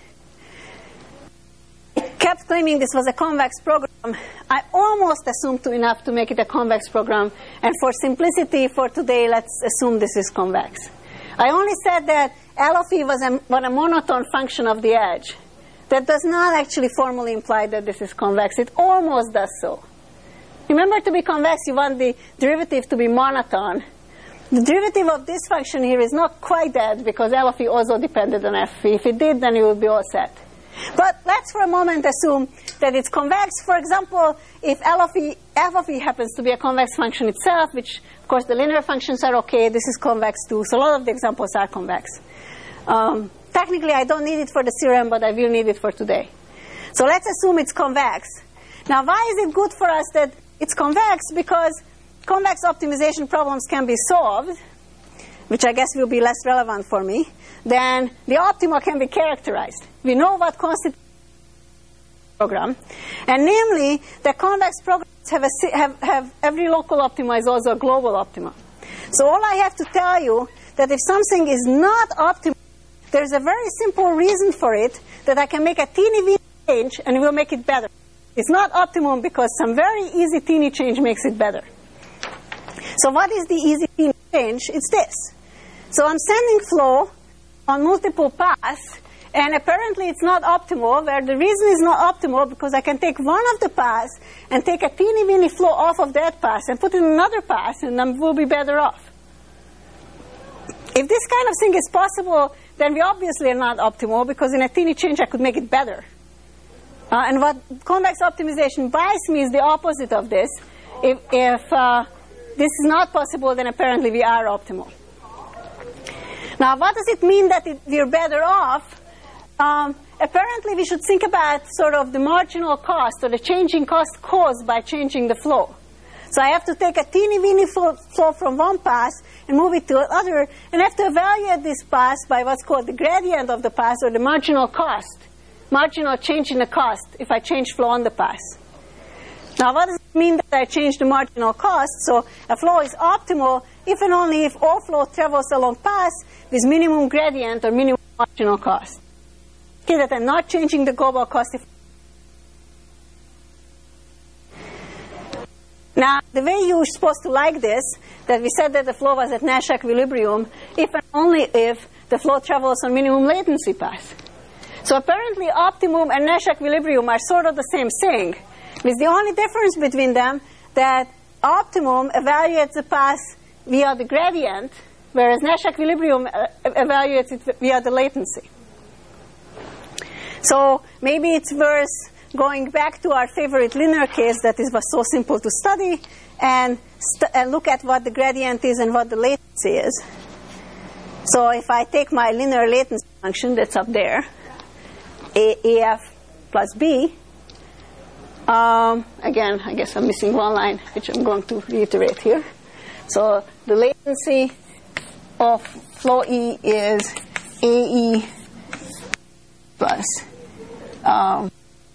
I kept claiming this was a convex program. I almost assumed to enough to make it a convex program, and for simplicity for today, let's assume this is convex. I only said that L of E was a, was a monotone function of the edge. That does not actually formally imply that this is convex. It almost does so. Remember, to be convex, you want the derivative to be monotone. The derivative of this function here is not quite that, because L of E also depended on F of E. If it did, then it would be all set. But let's for a moment assume that it's convex. For example, if L of E, F of E happens to be a convex function itself, which, of course, the linear functions are okay. This is convex too. So a lot of the examples are convex. Um, technically, I don't need it for the theorem, but I will need it for today. So let's assume it's convex. Now, why is it good for us that it's convex? Because convex optimization problems can be solved, which I guess will be less relevant for me, then the optima can be characterized. We know what constitutes a program, and namely, the convex programs have, a, have, have every local optima is also a global optima. So all I have to tell you that if something is not optimal, there's a very simple reason for it, that I can make a teeny weeny change and it will make it better. It's not optimum because some very easy teeny change makes it better. So what is the easy teeny change? It's this. So I'm sending flow on multiple paths, And apparently it's not optimal, where the reason is not optimal because I can take one of the paths and take a teeny weeny flow off of that path and put in another path, and then we'll be better off. If this kind of thing is possible, then we obviously are not optimal, because in a teeny change I could make it better. Uh, and what convex optimization buys me is the opposite of this. If, if uh, this is not possible, then apparently we are optimal. Now, what does it mean that it, we're better off? Um, apparently, we should think about sort of the marginal cost, or the changing cost caused by changing the flow. So I have to take a teeny weeny flow, flow from one path and move it to another, and I have to evaluate this path by what's called the gradient of the path, or the marginal cost, marginal change in the cost if I change flow on the path. Now, what does it mean that I change the marginal cost? So a flow is optimal if and only if all flow travels along paths with minimum gradient or minimum marginal cost. Okay, that I'm not changing the global cost. If now, the way you're supposed to like this, that we said that the flow was at Nash equilibrium if and only if the flow travels on minimum latency path. So apparently optimum and Nash equilibrium are sort of the same thing, with the only difference between them that optimum evaluates the path via the gradient, whereas Nash equilibrium evaluates it via the latency. So maybe it's worth going back to our favorite linear case that is, was so simple to study, and, st and look at what the gradient is and what the latency is. So if I take my linear latency function that's up there, A F plus B, um, again, I guess I'm missing one line, which I'm going to reiterate here. So the latency of flow E is A E plus. Um,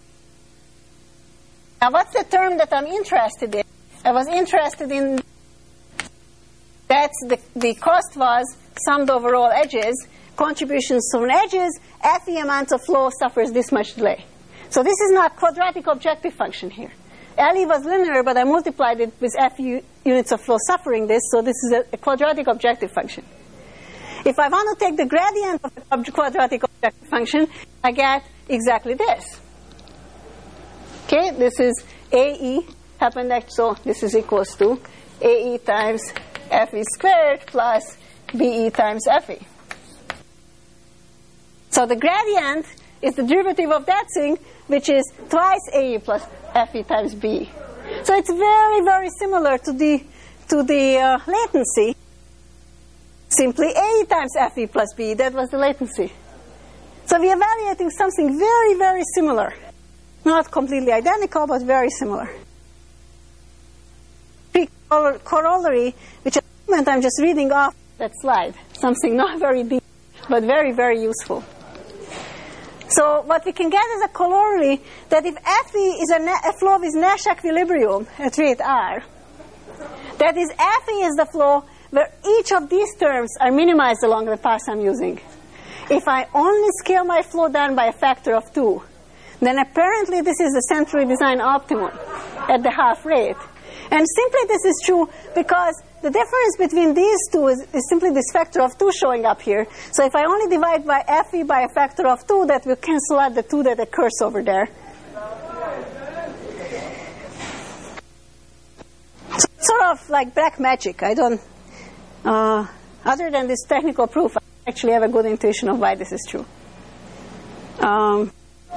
now, what's the term that I'm interested in? I was interested in, that's the, the cost was summed over all edges, contributions from edges, F E amounts of flow suffers this much delay. So this is not quadratic objective function here. L E was linear, but I multiplied it with F units of flow suffering this, so this is a, a quadratic objective function. If I want to take the gradient of the quadratic objective function, I get exactly this. Okay, this is A E happened that, so this is equals to A E times F E squared plus B E times F E. So the gradient is the derivative of that thing, which is twice A E plus F E times B E. So it's very, very similar to the to the uh, latency. Simply A E times F E plus B E, that was the latency. So we're evaluating something very, very similar. Not completely identical, but very similar. Corollary, which at the moment I'm just reading off that slide. Something not very deep, but very, very useful. So what we can get is a corollary that if F E is a, a flow with Nash equilibrium at rate R, that is F E is the flow where each of these terms are minimized along the path I'm using. If I only scale my flow down by a factor of two, then apparently this is the centrally designed optimum at the half rate. And simply this is true because the difference between these two is, is simply this factor of two showing up here. So if I only divide by F E by a factor of two, that will cancel out the two that occurs over there. So it's sort of like black magic. I don't, uh, other than this technical proof, I actually have a good intuition of why this is true. Um,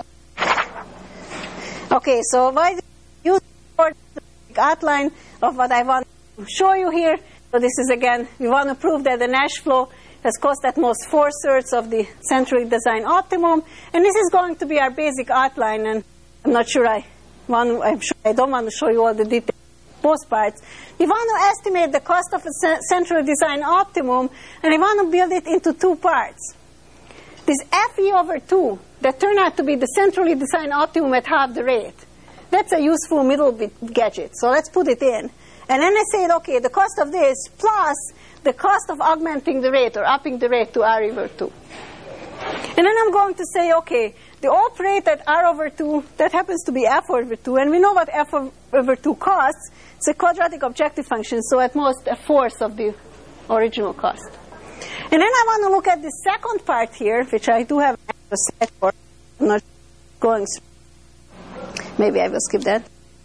okay, so why do you use the outline of what I want to show you here? So this is, again, we want to prove that the Nash flow has cost at most four-thirds of the centrally designed optimum. And this is going to be our basic outline. And I'm not sure I want, I'm sure I don't want to show you all the details. Both parts. We want to estimate the cost of a centrally designed optimum, and we want to build it into two parts. This F E over two that turned out to be the centrally designed optimum at half the rate. That's a useful middle bit gadget. So let's put it in. And then I said, okay, the cost of this plus the cost of augmenting the rate or upping the rate to R over two. And then I'm going to say, okay, the op rate at R over two, that happens to be F over two, and we know what F over two costs. It's a quadratic objective function, so at most a fourth of the original cost. And then I want to look at the second part here, which I do have the slide for. I'm not going through. Maybe I will skip that.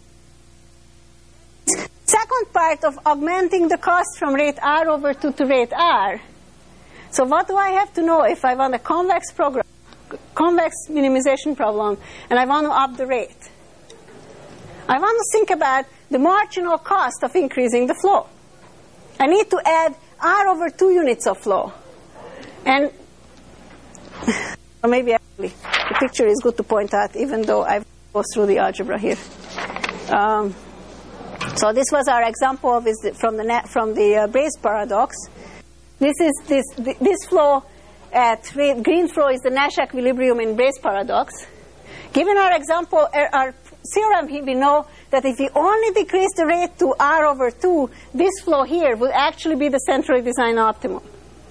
Second part of augmenting the cost from rate R over two to rate R. So what do I have to know if I want a convex program, convex minimization problem, and I want to up the rate? I want to think about the marginal cost of increasing the flow. I need to add R over two units of flow. And or maybe actually the picture is good to point out, even though I go through the algebra here. Um, so this was our example of is from the net, from the uh, Bayes paradox. This is this this flow at rate, green flow is the Nash equilibrium in Bayes paradox. Given our example, our theorem here, we know that if we only decrease the rate to R over two, this flow here will actually be the centrally designed optimum.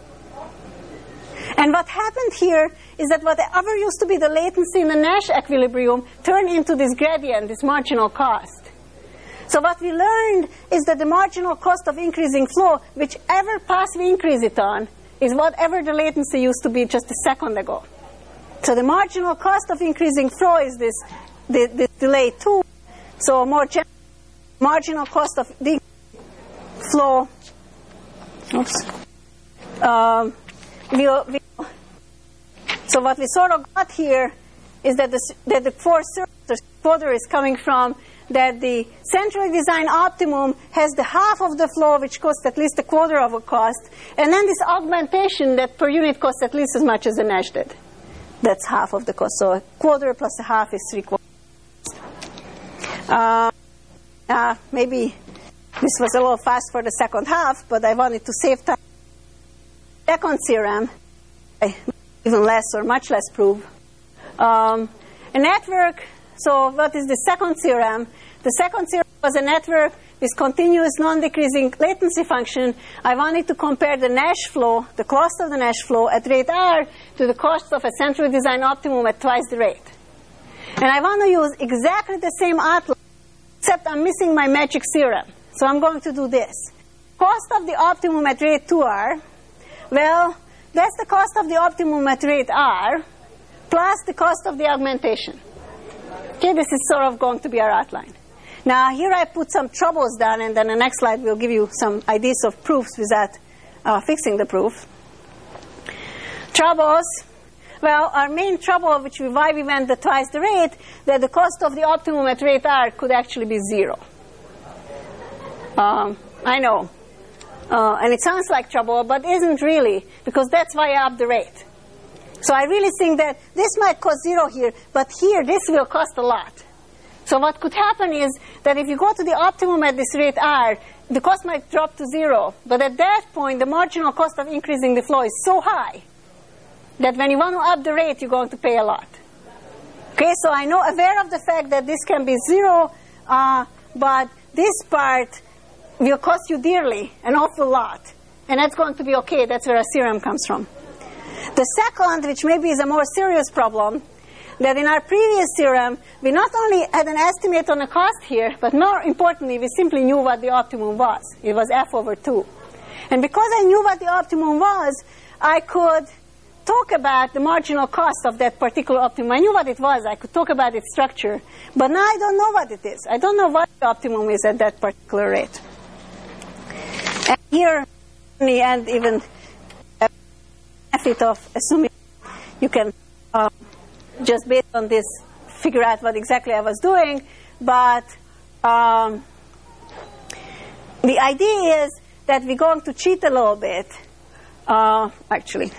And what happened here is that whatever used to be the latency in the Nash equilibrium turned into this gradient, this marginal cost. So what we learned is that the marginal cost of increasing flow, whichever path we increase it on, is whatever the latency used to be just a second ago. So the marginal cost of increasing flow is this, this, this delay two. So more gen- marginal cost of the flow. Oops. Um, we'll, we'll, so what we sort of got here is that the, that the four surfaces quarter is coming from that the centrally designed optimum has the half of the flow, which costs at least a quarter of a cost, and then this augmentation that per unit costs at least as much as the Nash did. That's half of the cost. So a quarter plus a half is three quarters. Uh, uh, maybe this was a little fast for the second half, but I wanted to save time. Second theorem, even less or much less prove. Um, a network, so what is the second theorem? The second theorem was a network with continuous non-decreasing latency function. I wanted to compare the Nash flow, the cost of the Nash flow at rate R to the cost of a centrally designed optimum at twice the rate. And I want to use exactly the same outline, except I'm missing my magic theorem. So I'm going to do this. Cost of the optimum at rate two R, well, that's the cost of the optimum at rate R plus the cost of the augmentation. Okay, this is sort of going to be our outline. Now, here I put some troubles down, and then the next slide will give you some ideas of proofs without uh, fixing the proof. Troubles. Well, our main trouble, which we, why we went the twice the rate, that the cost of the optimum at rate R could actually be zero. Um, I know. Uh, and it sounds like trouble, but isn't really, because that's why I up the rate. So I really think that this might cost zero here, but here this will cost a lot. So what could happen is that if you go to the optimum at this rate R, the cost might drop to zero. But at that point, the marginal cost of increasing the flow is so high that when you want to up the rate, you're going to pay a lot. Okay, so I know, aware of the fact that this can be zero, uh, but this part will cost you dearly, an awful lot. And that's going to be okay. That's where our theorem comes from. The second, which maybe is a more serious problem, that in our previous theorem, we not only had an estimate on the cost here, but more importantly, we simply knew what the optimum was. It was F over two. And because I knew what the optimum was, I could talk about the marginal cost of that particular optimum. I knew what it was. I could talk about its structure. But now I don't know what it is. I don't know what the optimum is at that particular rate. And here, in the end, even a benefit of assuming you can uh, just based on this figure out what exactly I was doing. But um, the idea is that we're going to cheat a little bit. Uh, actually,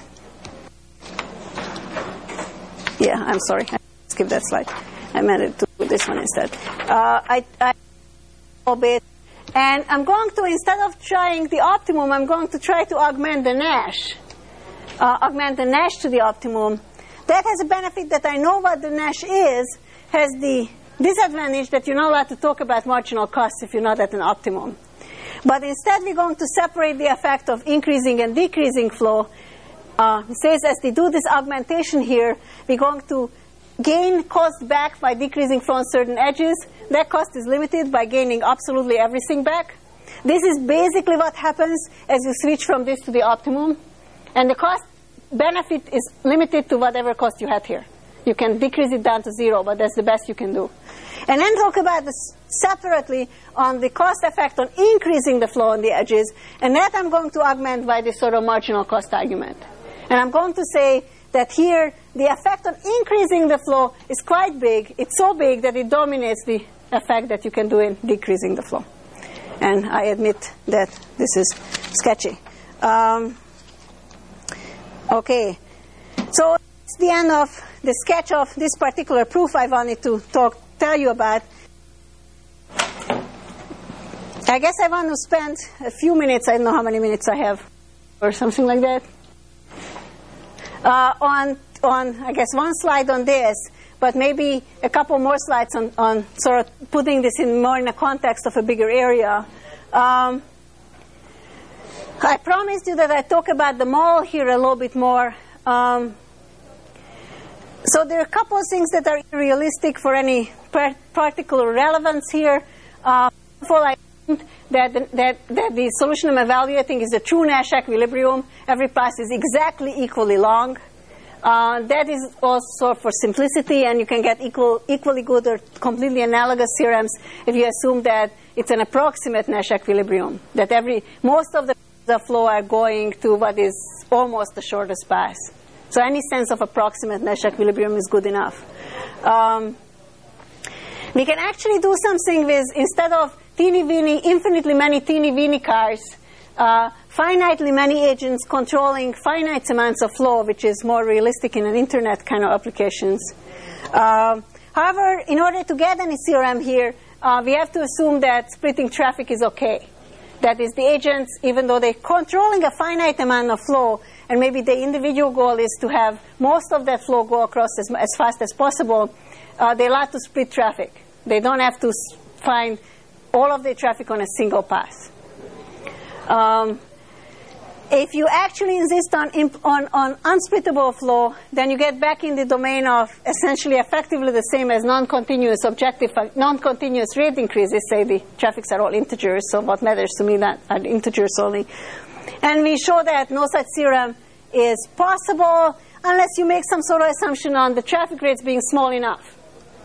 yeah, I'm sorry. I skipped that slide. I meant to do this one instead. Uh, I, I a little bit. And I'm going to, instead of trying the optimum, I'm going to try to augment the Nash. Uh, augment the Nash to the optimum. That has a benefit that I know what the Nash is, has the disadvantage that you're not allowed to talk about marginal costs if you're not at an optimum. But instead, we're going to separate the effect of increasing and decreasing flow. Uh, it says as they do this augmentation here, we're going to gain cost back by decreasing flow on certain edges. That cost is limited by gaining absolutely everything back. This is basically what happens as you switch from this to the optimum. And the cost benefit is limited to whatever cost you had here. You can decrease it down to zero, but that's the best you can do. And then talk about this separately on the cost effect on increasing the flow on the edges, and that I'm going to augment by this sort of marginal cost argument. And I'm going to say that here the effect on increasing the flow is quite big. It's so big that it dominates the effect that you can do in decreasing the flow. And I admit that this is sketchy. Um, okay, so it's the end of the sketch of this particular proof I wanted to talk, tell you about. I guess I want to spend a few minutes, I don't know how many minutes I have, or something like that, uh, on, on, I guess, one slide on this, but maybe a couple more slides on, on sort of putting this in more in the context of a bigger area. Um, I promised you that I'd talk about the mole here a little bit more. Um, so there are a couple of things that are realistic for any par particular relevance here. Uh, first of all, I think that the, that, that the solution I'm evaluating is a true Nash equilibrium. Every pass is exactly equally long. Uh, that is also for simplicity, and you can get equal, equally good or completely analogous theorems if you assume that it's an approximate Nash equilibrium, that every most of the, the flow are going to what is almost the shortest path. So any sense of approximate Nash equilibrium is good enough. Um, we can actually do something with, instead of teeny-weeny, infinitely many teeny-weeny cars, uh, finitely many agents controlling finite amounts of flow, which is more realistic in an internet kind of applications. Uh, however, in order to get any theorem here, uh, we have to assume that splitting traffic is okay. That is, the agents, even though they're controlling a finite amount of flow, and maybe the individual goal is to have most of that flow go across as, as fast as possible, uh, they're allowed to split traffic. They don't have to find all of their traffic on a single path. Um, if you actually insist on, on, on unsplittable flow, then you get back in the domain of essentially effectively the same as non-continuous objective, non-continuous rate increases. Say the traffics are all integers, so what matters to me that are integers only. And we show that no such theorem is possible unless you make some sort of assumption on the traffic rates being small enough.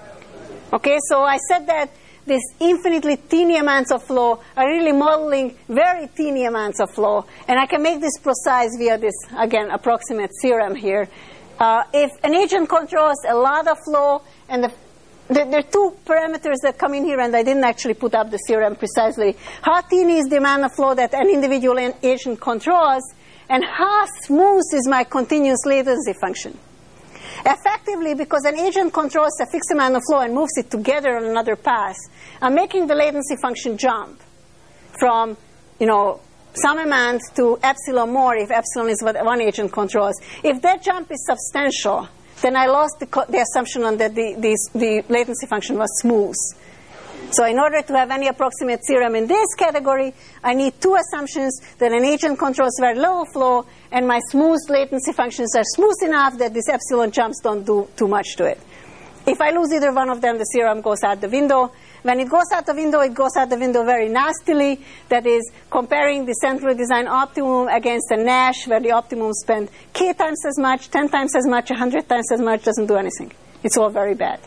Okay, so I said that these infinitely teeny amounts of flow are really modeling very teeny amounts of flow. And I can make this precise via this, again, approximate theorem here. Uh, if an agent controls a lot of flow, and the, the, there are two parameters that come in here, and I didn't actually put up the theorem precisely. How teeny is the amount of flow that an individual agent controls, and how smooth is my continuous latency function? Effectively, because an agent controls a fixed amount of flow and moves it together on another path, I'm making the latency function jump from, you know, some amount to epsilon more if epsilon is what one agent controls. If that jump is substantial, then I lost the, the assumption on that the, the, the latency function was smooth. So in order to have any approximate theorem in this category, I need two assumptions: that an agent controls very low flow, and my smooth latency functions are smooth enough that these epsilon jumps don't do too much to it. If I lose either one of them, the theorem goes out the window. When it goes out the window, it goes out the window very nastily. That is, comparing the centrally designed optimum against a Nash, where the optimum spend k times as much, ten times as much, one hundred times as much, doesn't do anything. It's all very bad.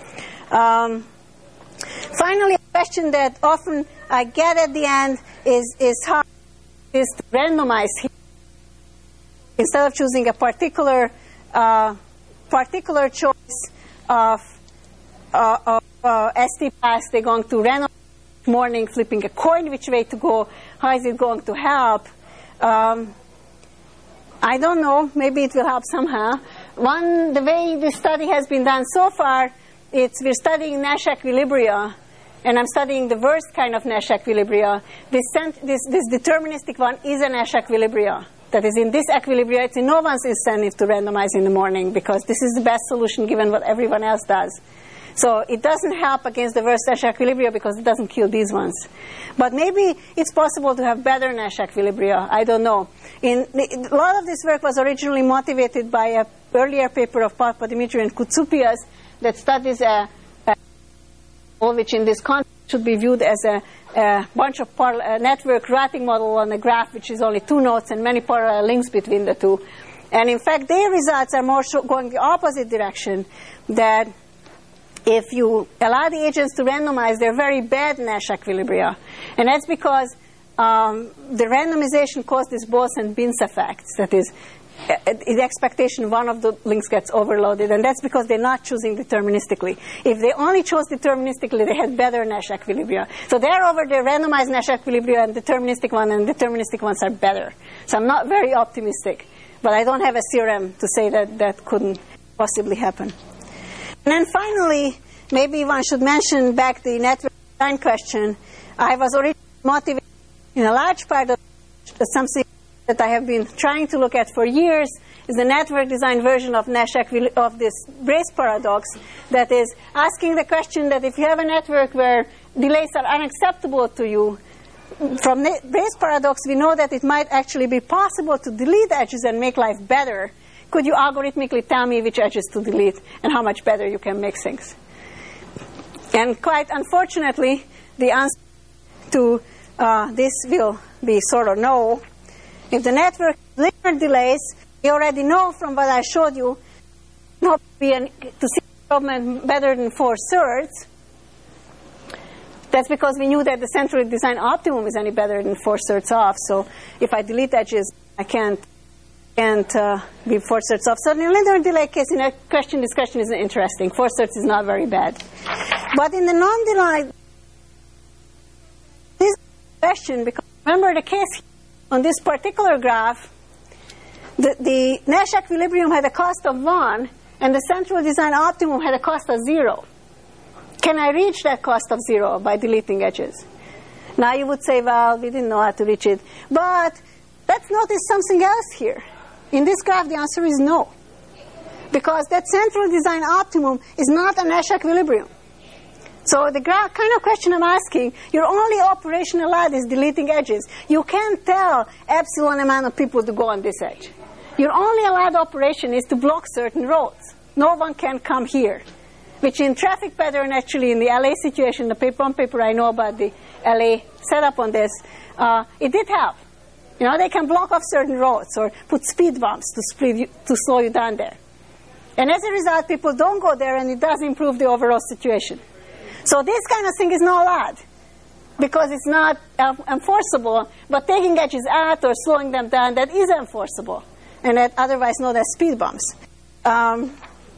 Um, Finally, a question that often I get at the end is, is how it is to randomize here. Instead of choosing a particular uh, particular choice of, uh, of uh, S T paths, they're going to randomize morning, flipping a coin which way to go. How is it going to help? Um, I don't know. Maybe it will help somehow. One, the way this study has been done so far, it's we're studying Nash equilibria, and I'm studying the worst kind of Nash equilibria. This, this, this deterministic one is a Nash equilibria. That is, in this equilibria, it's in no one's incentive to randomize in the morning, because this is the best solution given what everyone else does. So it doesn't help against the worst Nash equilibria because it doesn't kill these ones. But maybe it's possible to have better Nash equilibria. I don't know. In the, a lot of this work was originally motivated by an earlier paper of Papadimitriou and Koutsoupias that studies a, a which in this context should be viewed as a, a bunch of parallel, a network routing model on a graph which is only two nodes and many parallel links between the two. And in fact, their results are more show, going the opposite direction, that if you allow the agents to randomize, they're very bad Nash equilibria. And that's because um, the randomization causes Bose and Binz effects. That is, the expectation one of the links gets overloaded, and that's because they're not choosing deterministically. If they only chose deterministically, they had better Nash equilibria. So they're over there randomized Nash equilibria and deterministic one, and deterministic ones are better. So I'm not very optimistic, but I don't have a theorem to say that that couldn't possibly happen. And then finally, maybe one should mention back the network design question. I was already motivated in a large part of something that I have been trying to look at for years, is the network design version of Nash of this Brace paradox, that is asking the question that if you have a network where delays are unacceptable to you, from the Brace paradox we know that it might actually be possible to delete edges and make life better. Could you algorithmically tell me which edges to delete and how much better you can make things? And quite unfortunately, the answer to uh, this will be sort of no. If the network linear delays, we already know from what I showed you, not be an, to see improvement better than four thirds. That's because we knew that the centrally designed optimum is any better than four thirds off. So if I delete edges, I can't can't uh, be four thirds off. So in a linear delay case, in a question, this question isn't interesting. Four thirds is not very bad. But in the non-delay, this question, because remember the case on this particular graph, the, the Nash equilibrium had a cost of one, and the central design optimum had a cost of zero. Can I reach that cost of zero by deleting edges? Now you would say, well, we didn't know how to reach it. But let's notice something else here. In this graph, the answer is no. Because that central design optimum is not a Nash equilibrium. So the gra- kind of question I'm asking, your only operation allowed is deleting edges. You can't tell epsilon amount of people to go on this edge. Your only allowed operation is to block certain roads. No one can come here. Which in traffic pattern, actually in the L A situation, the paper, one paper I know about the L A setup on this, uh, it did help. You know, they can block off certain roads or put speed bumps to, speed you, to slow you down there. And as a result, people don't go there, and it does improve the overall situation. So this kind of thing is not allowed because it's not uh, enforceable, but taking edges out or slowing them down, that is enforceable, and that otherwise known as speed bumps. Um,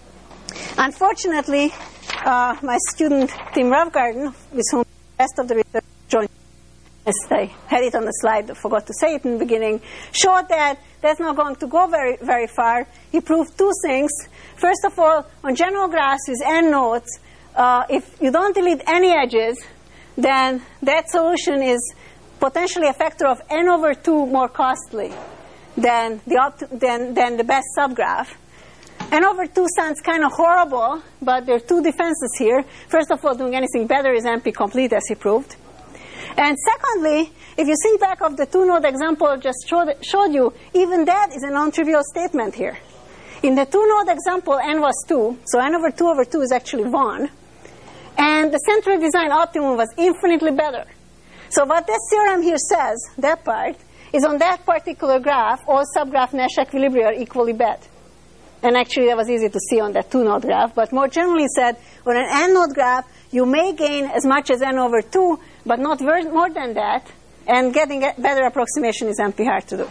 unfortunately, uh, my student, Tim Ravgarden, with whom the rest of the research joined, as I had it on the slide, I forgot to say it in the beginning, showed that that's not going to go very, very far. He proved two things. First of all, on general graphs with n nodes, Uh, if you don't delete any edges, then that solution is potentially a factor of n over two more costly than the, opt- than, than the best subgraph. N over two sounds kind of horrible, but there are two defenses here. First of all, doing anything better is N P complete, as he proved. And secondly, if you think back of the two-node example I just showed, showed you, even that is a non-trivial statement here. In the two-node example, n was two, so n over two over two is actually one. And the central design optimum was infinitely better. So what this theorem here says, that part, is on that particular graph, all subgraph Nash equilibria are equally bad. And actually that was easy to see on that two-node graph, but more generally said, on an n-node graph, you may gain as much as n over two, but not more than that, and getting a better approximation is amply hard to do.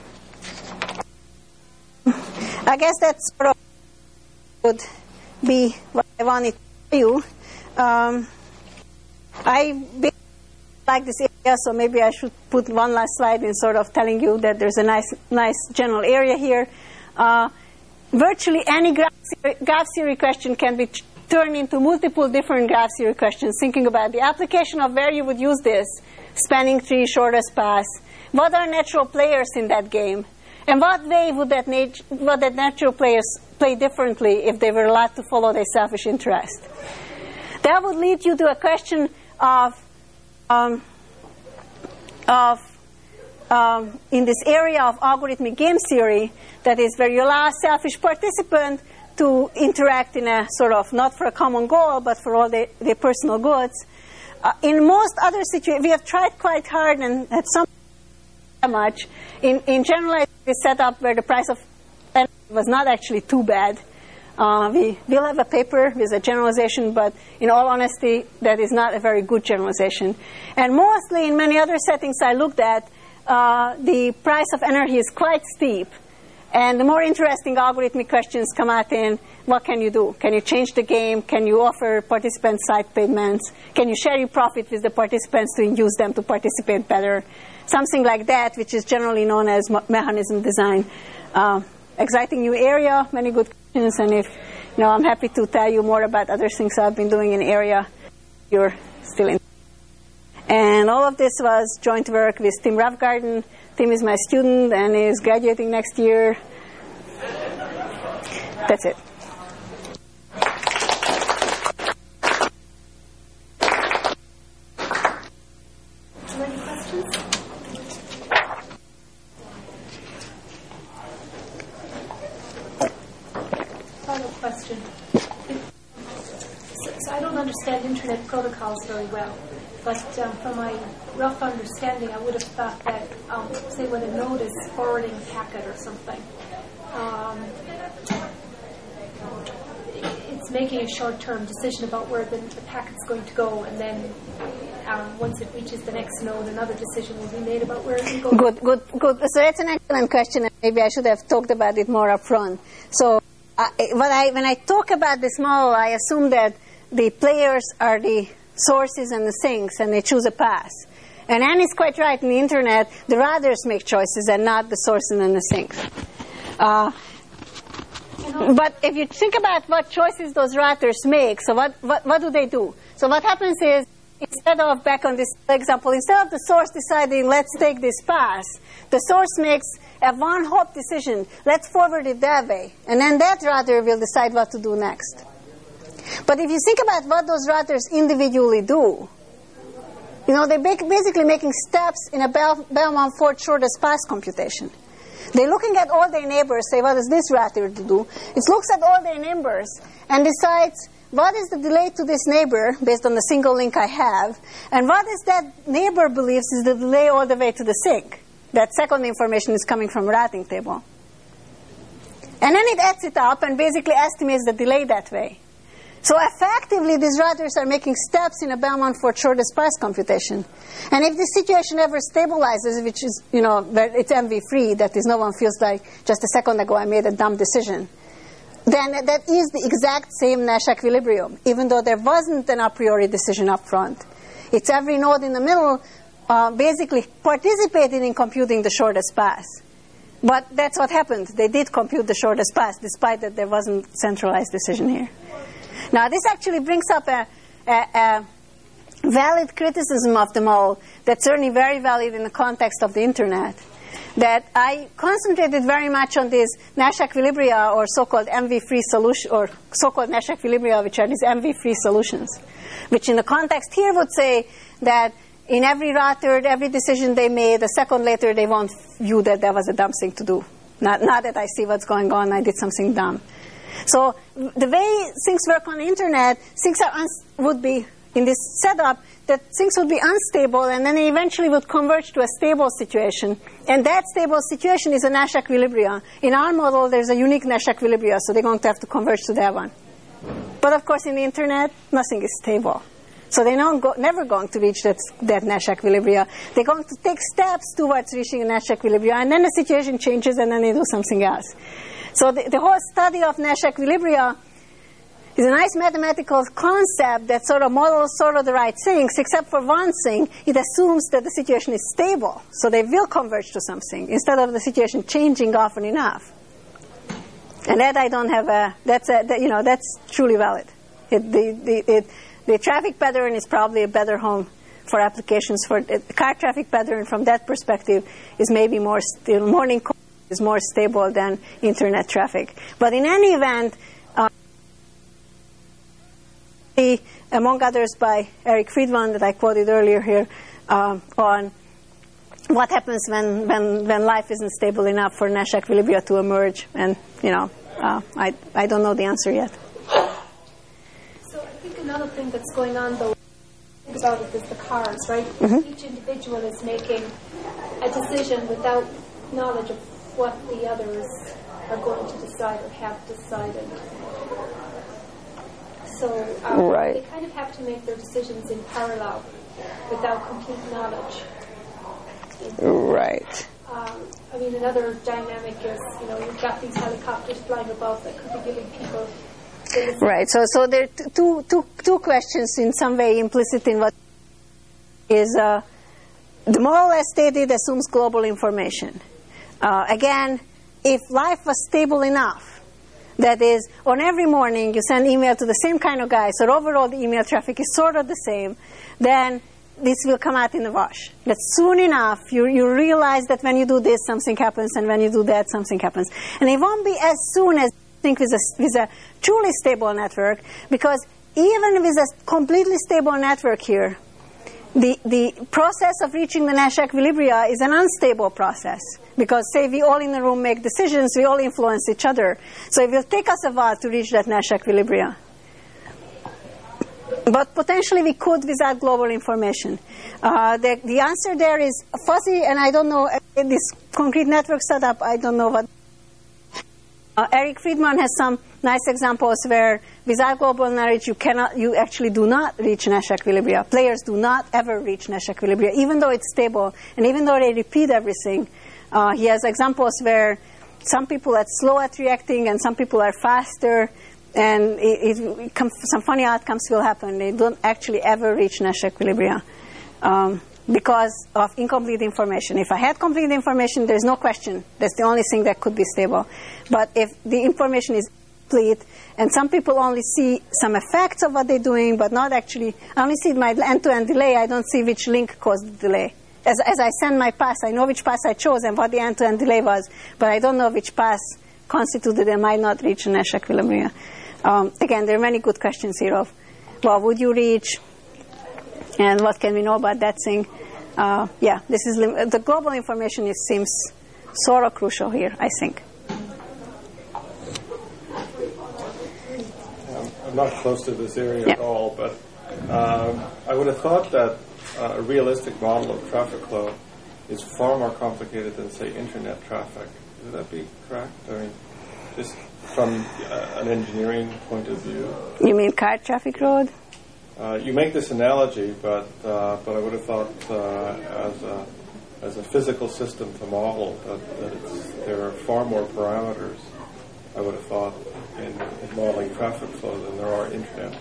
I guess that sort of would be what I wanted to tell you. Um, I like this area, so maybe I should put one last slide in sort of telling you that there's a nice, nice general area here. Uh, virtually any graph theory, graph theory question can be t- turned into multiple different graph theory questions, thinking about the application of where you would use this, spanning tree, shortest path, what are natural players in that game, and what way would that, nat- what that natural players play differently if they were allowed to follow their selfish interest. That would lead you to a question of, um, of um, in this area of algorithmic game theory, that is where you allow a selfish participant to interact in a sort of, not for a common goal, but for all their, their personal goods. Uh, in most other situations, we have tried quite hard and had some much in, in generalized this setup where the price of was not actually too bad. Uh, we will have a paper with a generalization, but in all honesty, that is not a very good generalization. And mostly in many other settings I looked at, uh, the price of energy is quite steep. And the more interesting algorithmic questions come out in, what can you do? Can you change the game? Can you offer participants side payments? Can you share your profit with the participants to induce them to participate better? Something like that, which is generally known as mechanism design. Uh, exciting new area, many good questions, and if, you know, I'm happy to tell you more about other things I've been doing in the area. You're still in. And all of this was joint work with Tim Ravgarden. Tim is my student and is graduating next year. That's it. Any questions? Final question. So, so I don't understand internet protocols very well, but um, from my rough understanding, I would have thought that, um, say, when a node is forwarding a packet or something, um, it's making a short-term decision about where the, the packet's going to go, and then um, once it reaches the next node, another decision will be made about where it will go. Good, good, good. So that's an excellent question, and maybe I should have talked about it more up front. So uh, when I when I talk about this model, I assume that the players are the sources and the sinks, and they choose a path. And Annie's quite right. In the internet, the routers make choices and not the sources and the sinks. Uh, but if you think about what choices those routers make, so what, what, what do they do? So what happens is, instead of, back on this example, instead of the source deciding, let's take this path, the source makes a one-hop decision. Let's forward it that way. And then that router will decide what to do next. But if you think about what those routers individually do, you know, they're basically making steps in a Bell-Mumford shortest path computation. They're looking at all their neighbors, say, what does this router do? It looks at all their neighbors and decides, what is the delay to this neighbor based on the single link I have, and what is that neighbor believes is the delay all the way to the sink. That second information is coming from a routing table. And then it adds it up and basically estimates the delay that way. So effectively, these routers are making steps in a Bell-Mumford shortest path computation. And if this situation ever stabilizes, which is, you know, it's envy-free, that is, no one feels like just a second ago I made a dumb decision, then that is the exact same Nash equilibrium, even though there wasn't an a priori decision up front. It's every node in the middle uh, basically participating in computing the shortest path. But that's what happened. They did compute the shortest path, despite that there wasn't centralized decision here. Now, this actually brings up a, a, a valid criticism of the model that's certainly very valid in the context of the internet, that I concentrated very much on these Nash equilibria, or so-called envy-free solution, or so-called Nash equilibria, which are these envy-free solutions, which in the context here would say that in every router, every decision they made, a second later they won't view that that was a dumb thing to do. Not, not that I see what's going on, I did something dumb. So the way things work on the internet, things are uns- would be, in this setup, that things would be unstable and then they eventually would converge to a stable situation. And that stable situation is a Nash equilibria. In our model, there's a unique Nash equilibria, so they're going to have to converge to that one. But of course, in the internet, nothing is stable. So they're not go- never going to reach that, that Nash equilibria. They're going to take steps towards reaching a Nash equilibria, and then the situation changes and then they do something else. So the, the whole study of Nash equilibria is a nice mathematical concept that sort of models sort of the right things, except for one thing, it assumes that the situation is stable. So they will converge to something, instead of the situation changing often enough. And that I don't have a, that's a, that, you know, that's truly valid. It, the, the, it, the traffic pattern is probably a better home for applications. For the car traffic pattern from that perspective is maybe more still, morning call is more stable than internet traffic. But in any event, uh, among others by Eric Friedman that I quoted earlier here, uh, on what happens when, when, when life isn't stable enough for Nash equilibria to emerge. And, you know, uh, I, I don't know the answer yet. So I think another thing that's going on, though, think about it, is the cars, right? Mm-hmm. Each individual is making a decision without knowledge of what the others are going to decide or have decided. So um, Right. they kind of have to make their decisions in parallel without complete knowledge. Right. Um, I mean, another dynamic is, you know, you've got these helicopters flying above that could be giving people... Right. So, so there are t- two, two, two questions in some way implicit in what is uh, the model as stated assumes global information. Uh, again, if life was stable enough, that is, on every morning you send email to the same kind of guy, so overall the email traffic is sort of the same, then this will come out in the wash. That soon enough you, you realize that when you do this, something happens, and when you do that, something happens. And it won't be as soon as you think with a, with a truly stable network, because even with a completely stable network here, the, the process of reaching the Nash equilibria is an unstable process. Because, say, we all in the room make decisions, we all influence each other. So it will take us a while to reach that Nash equilibria. But potentially we could without global information. Uh, the, the answer there is fuzzy, and I don't know, in this concrete network setup, I don't know what. Uh, Eric Friedman has some nice examples where without global knowledge you cannot, you actually do not reach Nash equilibria. Players do not ever reach Nash equilibria, even though it's stable, and even though they repeat everything. Uh, he has examples where some people are slow at reacting and some people are faster, and it, it, it, some funny outcomes will happen. They don't actually ever reach Nash equilibria um, because of incomplete information. If I had complete information, there's no question. That's the only thing that could be stable. But if the information is complete, and some people only see some effects of what they're doing, but not actually, I only see my end-to-end delay, I don't see which link caused the delay. As, as I send my pass, I know which pass I chose and what the end-to-end delay was, but I don't know which pass constituted and might not reach Nash equilibria. Um, again, there are many good questions here of, well, would you reach, and what can we know about that thing? Uh, yeah, this is lim- the global information. It seems sort of crucial here, I think. Um, I'm not close to this area yeah. at all, but um, I would have thought that Uh, a realistic model of traffic flow is far more complicated than, say, internet traffic. Would that be correct? I mean, just from uh, an engineering point of view. You mean car traffic road? Uh, you make this analogy, but uh, but I would have thought uh, as a as a physical system to model that, that it's, there are far more parameters. I would have thought in, in modeling traffic flow than there are internet.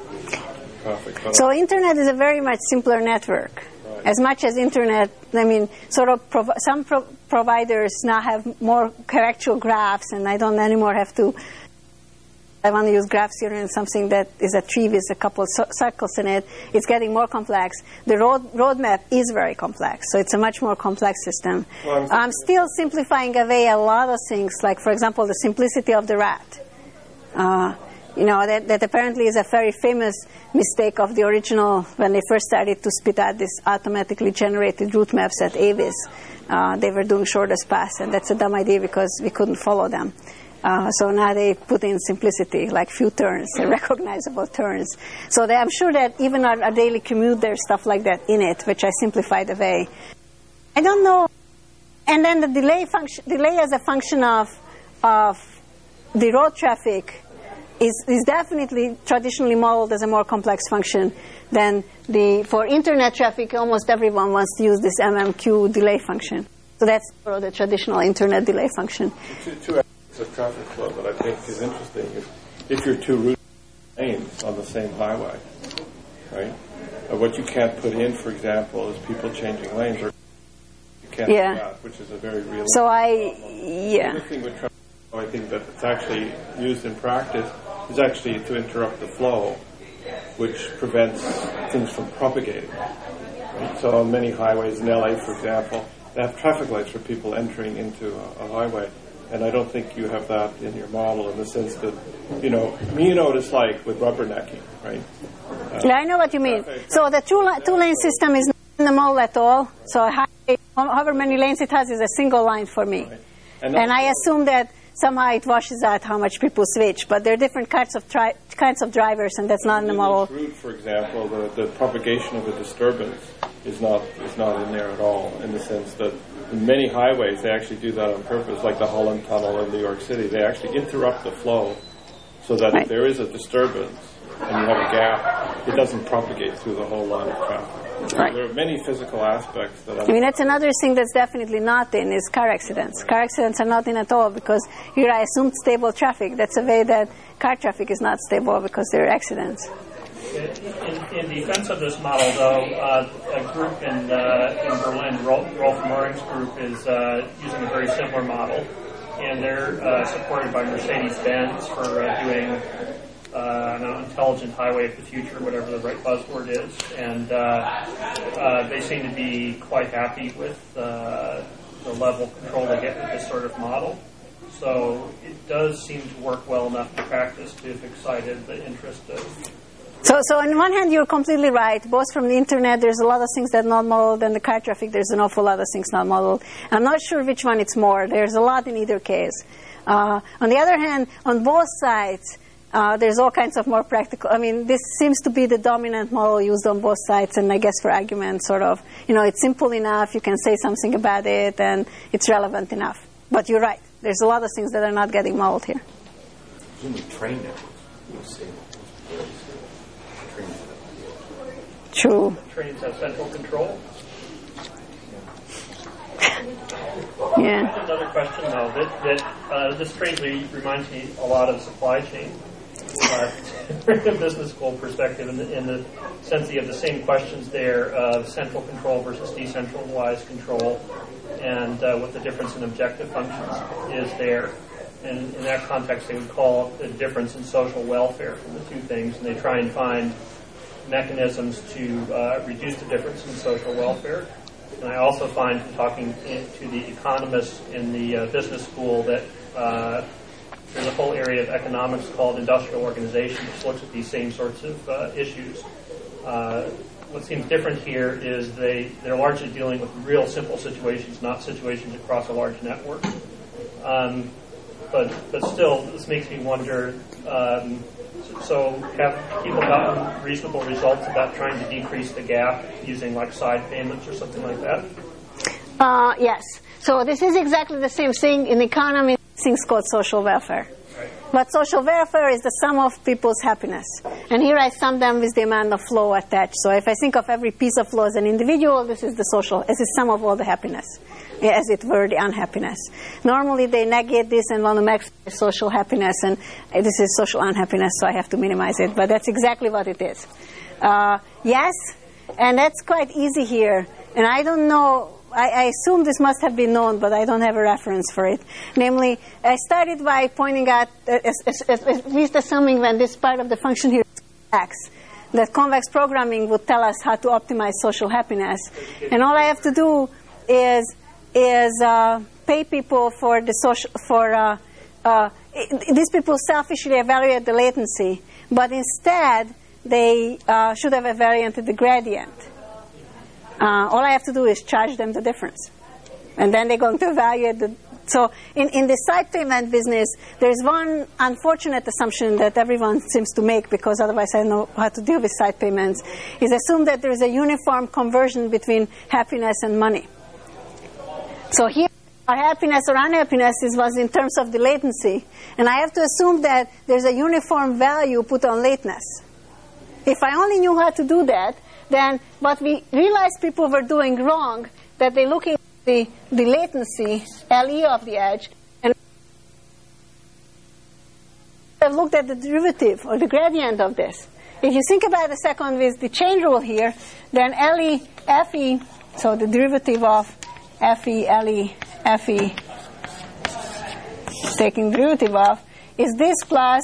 So internet is a very much simpler network. Right. As much as internet, I mean, sort of prov- some pro- providers now have more actual graphs, and I don't anymore have to. I want to use graphs here in something that is a tree with a couple of circles in it. It's getting more complex. The road roadmap is very complex, so it's a much more complex system. Well, I'm, I'm still simplifying away a lot of things, like, for example, the simplicity of the rat. Uh, You know, that, that apparently is a very famous mistake of the original, when they first started to spit out this automatically generated route maps at Avis. Uh, they were doing shortest paths, and that's a dumb idea because we couldn't follow them. Uh, so now they put in simplicity, like few turns, recognizable turns. So they, I'm sure that even our, our daily commute, there's stuff like that in it, which I simplified away. I don't know. And then the delay function, delay as a function of, of the road traffic Is, is definitely traditionally modeled as a more complex function than the, for internet traffic, almost everyone wants to use this M M Q delay function. So that's sort of the traditional internet delay function. Two, two aspects of traffic flow that I think is interesting is if you're two route lanes on the same highway, right? Uh, what you can't put in, for example, is people changing lanes, or you can't yeah. do that, which is a very real. So I, yeah. The other thing with traffic flow, I think that it's actually used in practice is actually to interrupt the flow, which prevents things from propagating. Right? So on many highways in L A, for example, they have traffic lights for people entering into a, a highway, and I don't think you have that in your model in the sense that, you know, you know what it's like with rubbernecking, right? Uh, yeah, I know what you mean. So the two, two lane system is not in the model at all. So however many lanes it has is a single line for me. Right. And, and I assume that somehow it washes out how much people switch, but there are different kinds of tri- kinds of drivers, and that's not in the model. Route, for example, the, the propagation of a disturbance is not is not in there at all, in the sense that in many highways, they actually do that on purpose, like the Holland Tunnel in New York City. They actually interrupt the flow so that Right. if there is a disturbance and you have a gap, it doesn't propagate through the whole line of traffic. Right. There are many physical aspects that I mean, that's another thing that's definitely not in is car accidents. Car accidents are not in at all because here I assumed stable traffic. That's a way that car traffic is not stable because there are accidents. In, in defense of this model, though, uh, a group in, uh, in Berlin, Rolf, Rolf Moehring's group, is uh, using a very similar model, and they're uh, supported by Mercedes-Benz for uh, doing uh, an intelligent highway of the future, whatever the right buzzword is, and uh, uh, they seem to be quite happy with uh, the level of control they get with this sort of model. So it does seem to work well enough in practice to have excited the interest of. So, so on one hand, you're completely right. Both from the internet, there's a lot of things that are not modeled, and the car traffic, there's an awful lot of things not modeled. I'm not sure which one it's more. There's a lot in either case. Uh, on the other hand, on both sides, uh, there's all kinds of more practical. I mean, this seems to be the dominant model used on both sides, and I guess for argument, sort of, you know, it's simple enough. You can say something about it, and it's relevant enough. But you're right. There's a lot of things that are not getting modeled here. Presumably train networks. You'll see. True. Trains have central control. Yeah. Another question, though, that, that uh, this strangely reminds me a lot of supply chain, uh, from a business school perspective, in the, in the sense that you have the same questions there of central control versus decentralized control, and uh, what the difference in objective functions is there. And in that context, they would call the difference in social welfare from the two things, and they try and find mechanisms to uh, reduce the difference in social welfare. And I also find from talking to the economists in the uh, business school that uh, there's a whole area of economics called industrial organization, which looks at these same sorts of uh, issues. Uh, what seems different here is they, they're largely dealing with real simple situations, not situations across a large network. Um, but, but still, this makes me wonder, um, so have people gotten reasonable results about trying to decrease the gap using like side payments or something like that? Uh, yes. So this is exactly the same thing in economy. Things called social welfare. Right. But social welfare is the sum of people's happiness. And here I sum them with the amount of flow attached. So if I think of every piece of flow as an individual, this is the social, this is sum of all the happiness, as it were, the unhappiness. Normally they negate this and want to maximize social happiness, and this is social unhappiness, so I have to minimize it. But that's exactly what it is. Uh, yes, and that's quite easy here. And I don't know, I, I assume this must have been known, but I don't have a reference for it. Namely, I started by pointing out, uh, at least assuming when this part of the function here is convex, that convex programming would tell us how to optimize social happiness. And all I have to do is is uh, pay people for the social, for, uh, uh, it, these people selfishly evaluate the latency, but instead they uh, should have evaluated the gradient. Uh, all I have to do is charge them the difference. And then they're going to evaluate the... So in, in the side payment business, there's one unfortunate assumption that everyone seems to make, because otherwise I know how to deal with side payments, is assume that there is a uniform conversion between happiness and money. So here, our happiness or unhappiness is, was in terms of the latency. And I have to assume that there's a uniform value put on lateness. If I only knew how to do that, then what we realized people were doing wrong, that they're looking at the, the latency, L E of the edge, and have looked at the derivative or the gradient of this. If you think about a second with the chain rule here, then L E, F E, so the derivative of F E, L E, F E, taking derivative of, is this plus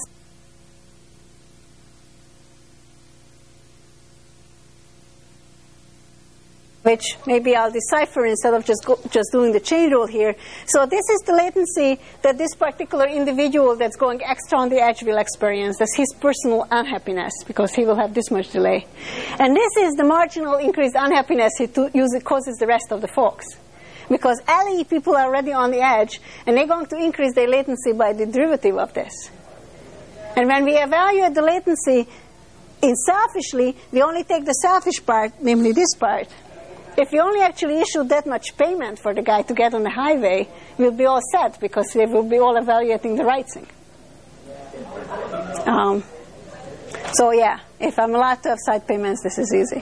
which maybe I'll decipher instead of just go, just doing the chain rule here. So this is the latency that this particular individual that's going extra on the edge will experience. That's his personal unhappiness, because he will have this much delay. And this is the marginal increased unhappiness he to, usually causes the rest of the folks. Because L E people are already on the edge, and they're going to increase their latency by the derivative of this. And when we evaluate the latency in selfishly, we only take the selfish part, namely this part, if we only actually issued that much payment for the guy to get on the highway, we'll be all set because we will be all evaluating the right thing. Um, so yeah, if I'm allowed to have side payments, this is easy.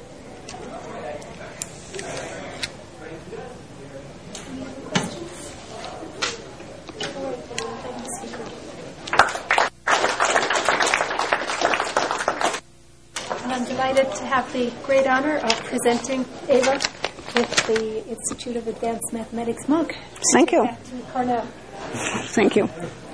I'm delighted to have the great honor of presenting Ava with the Institute of Advanced Mathematics M O O C. Thank you. Back to Cornell. Thank you.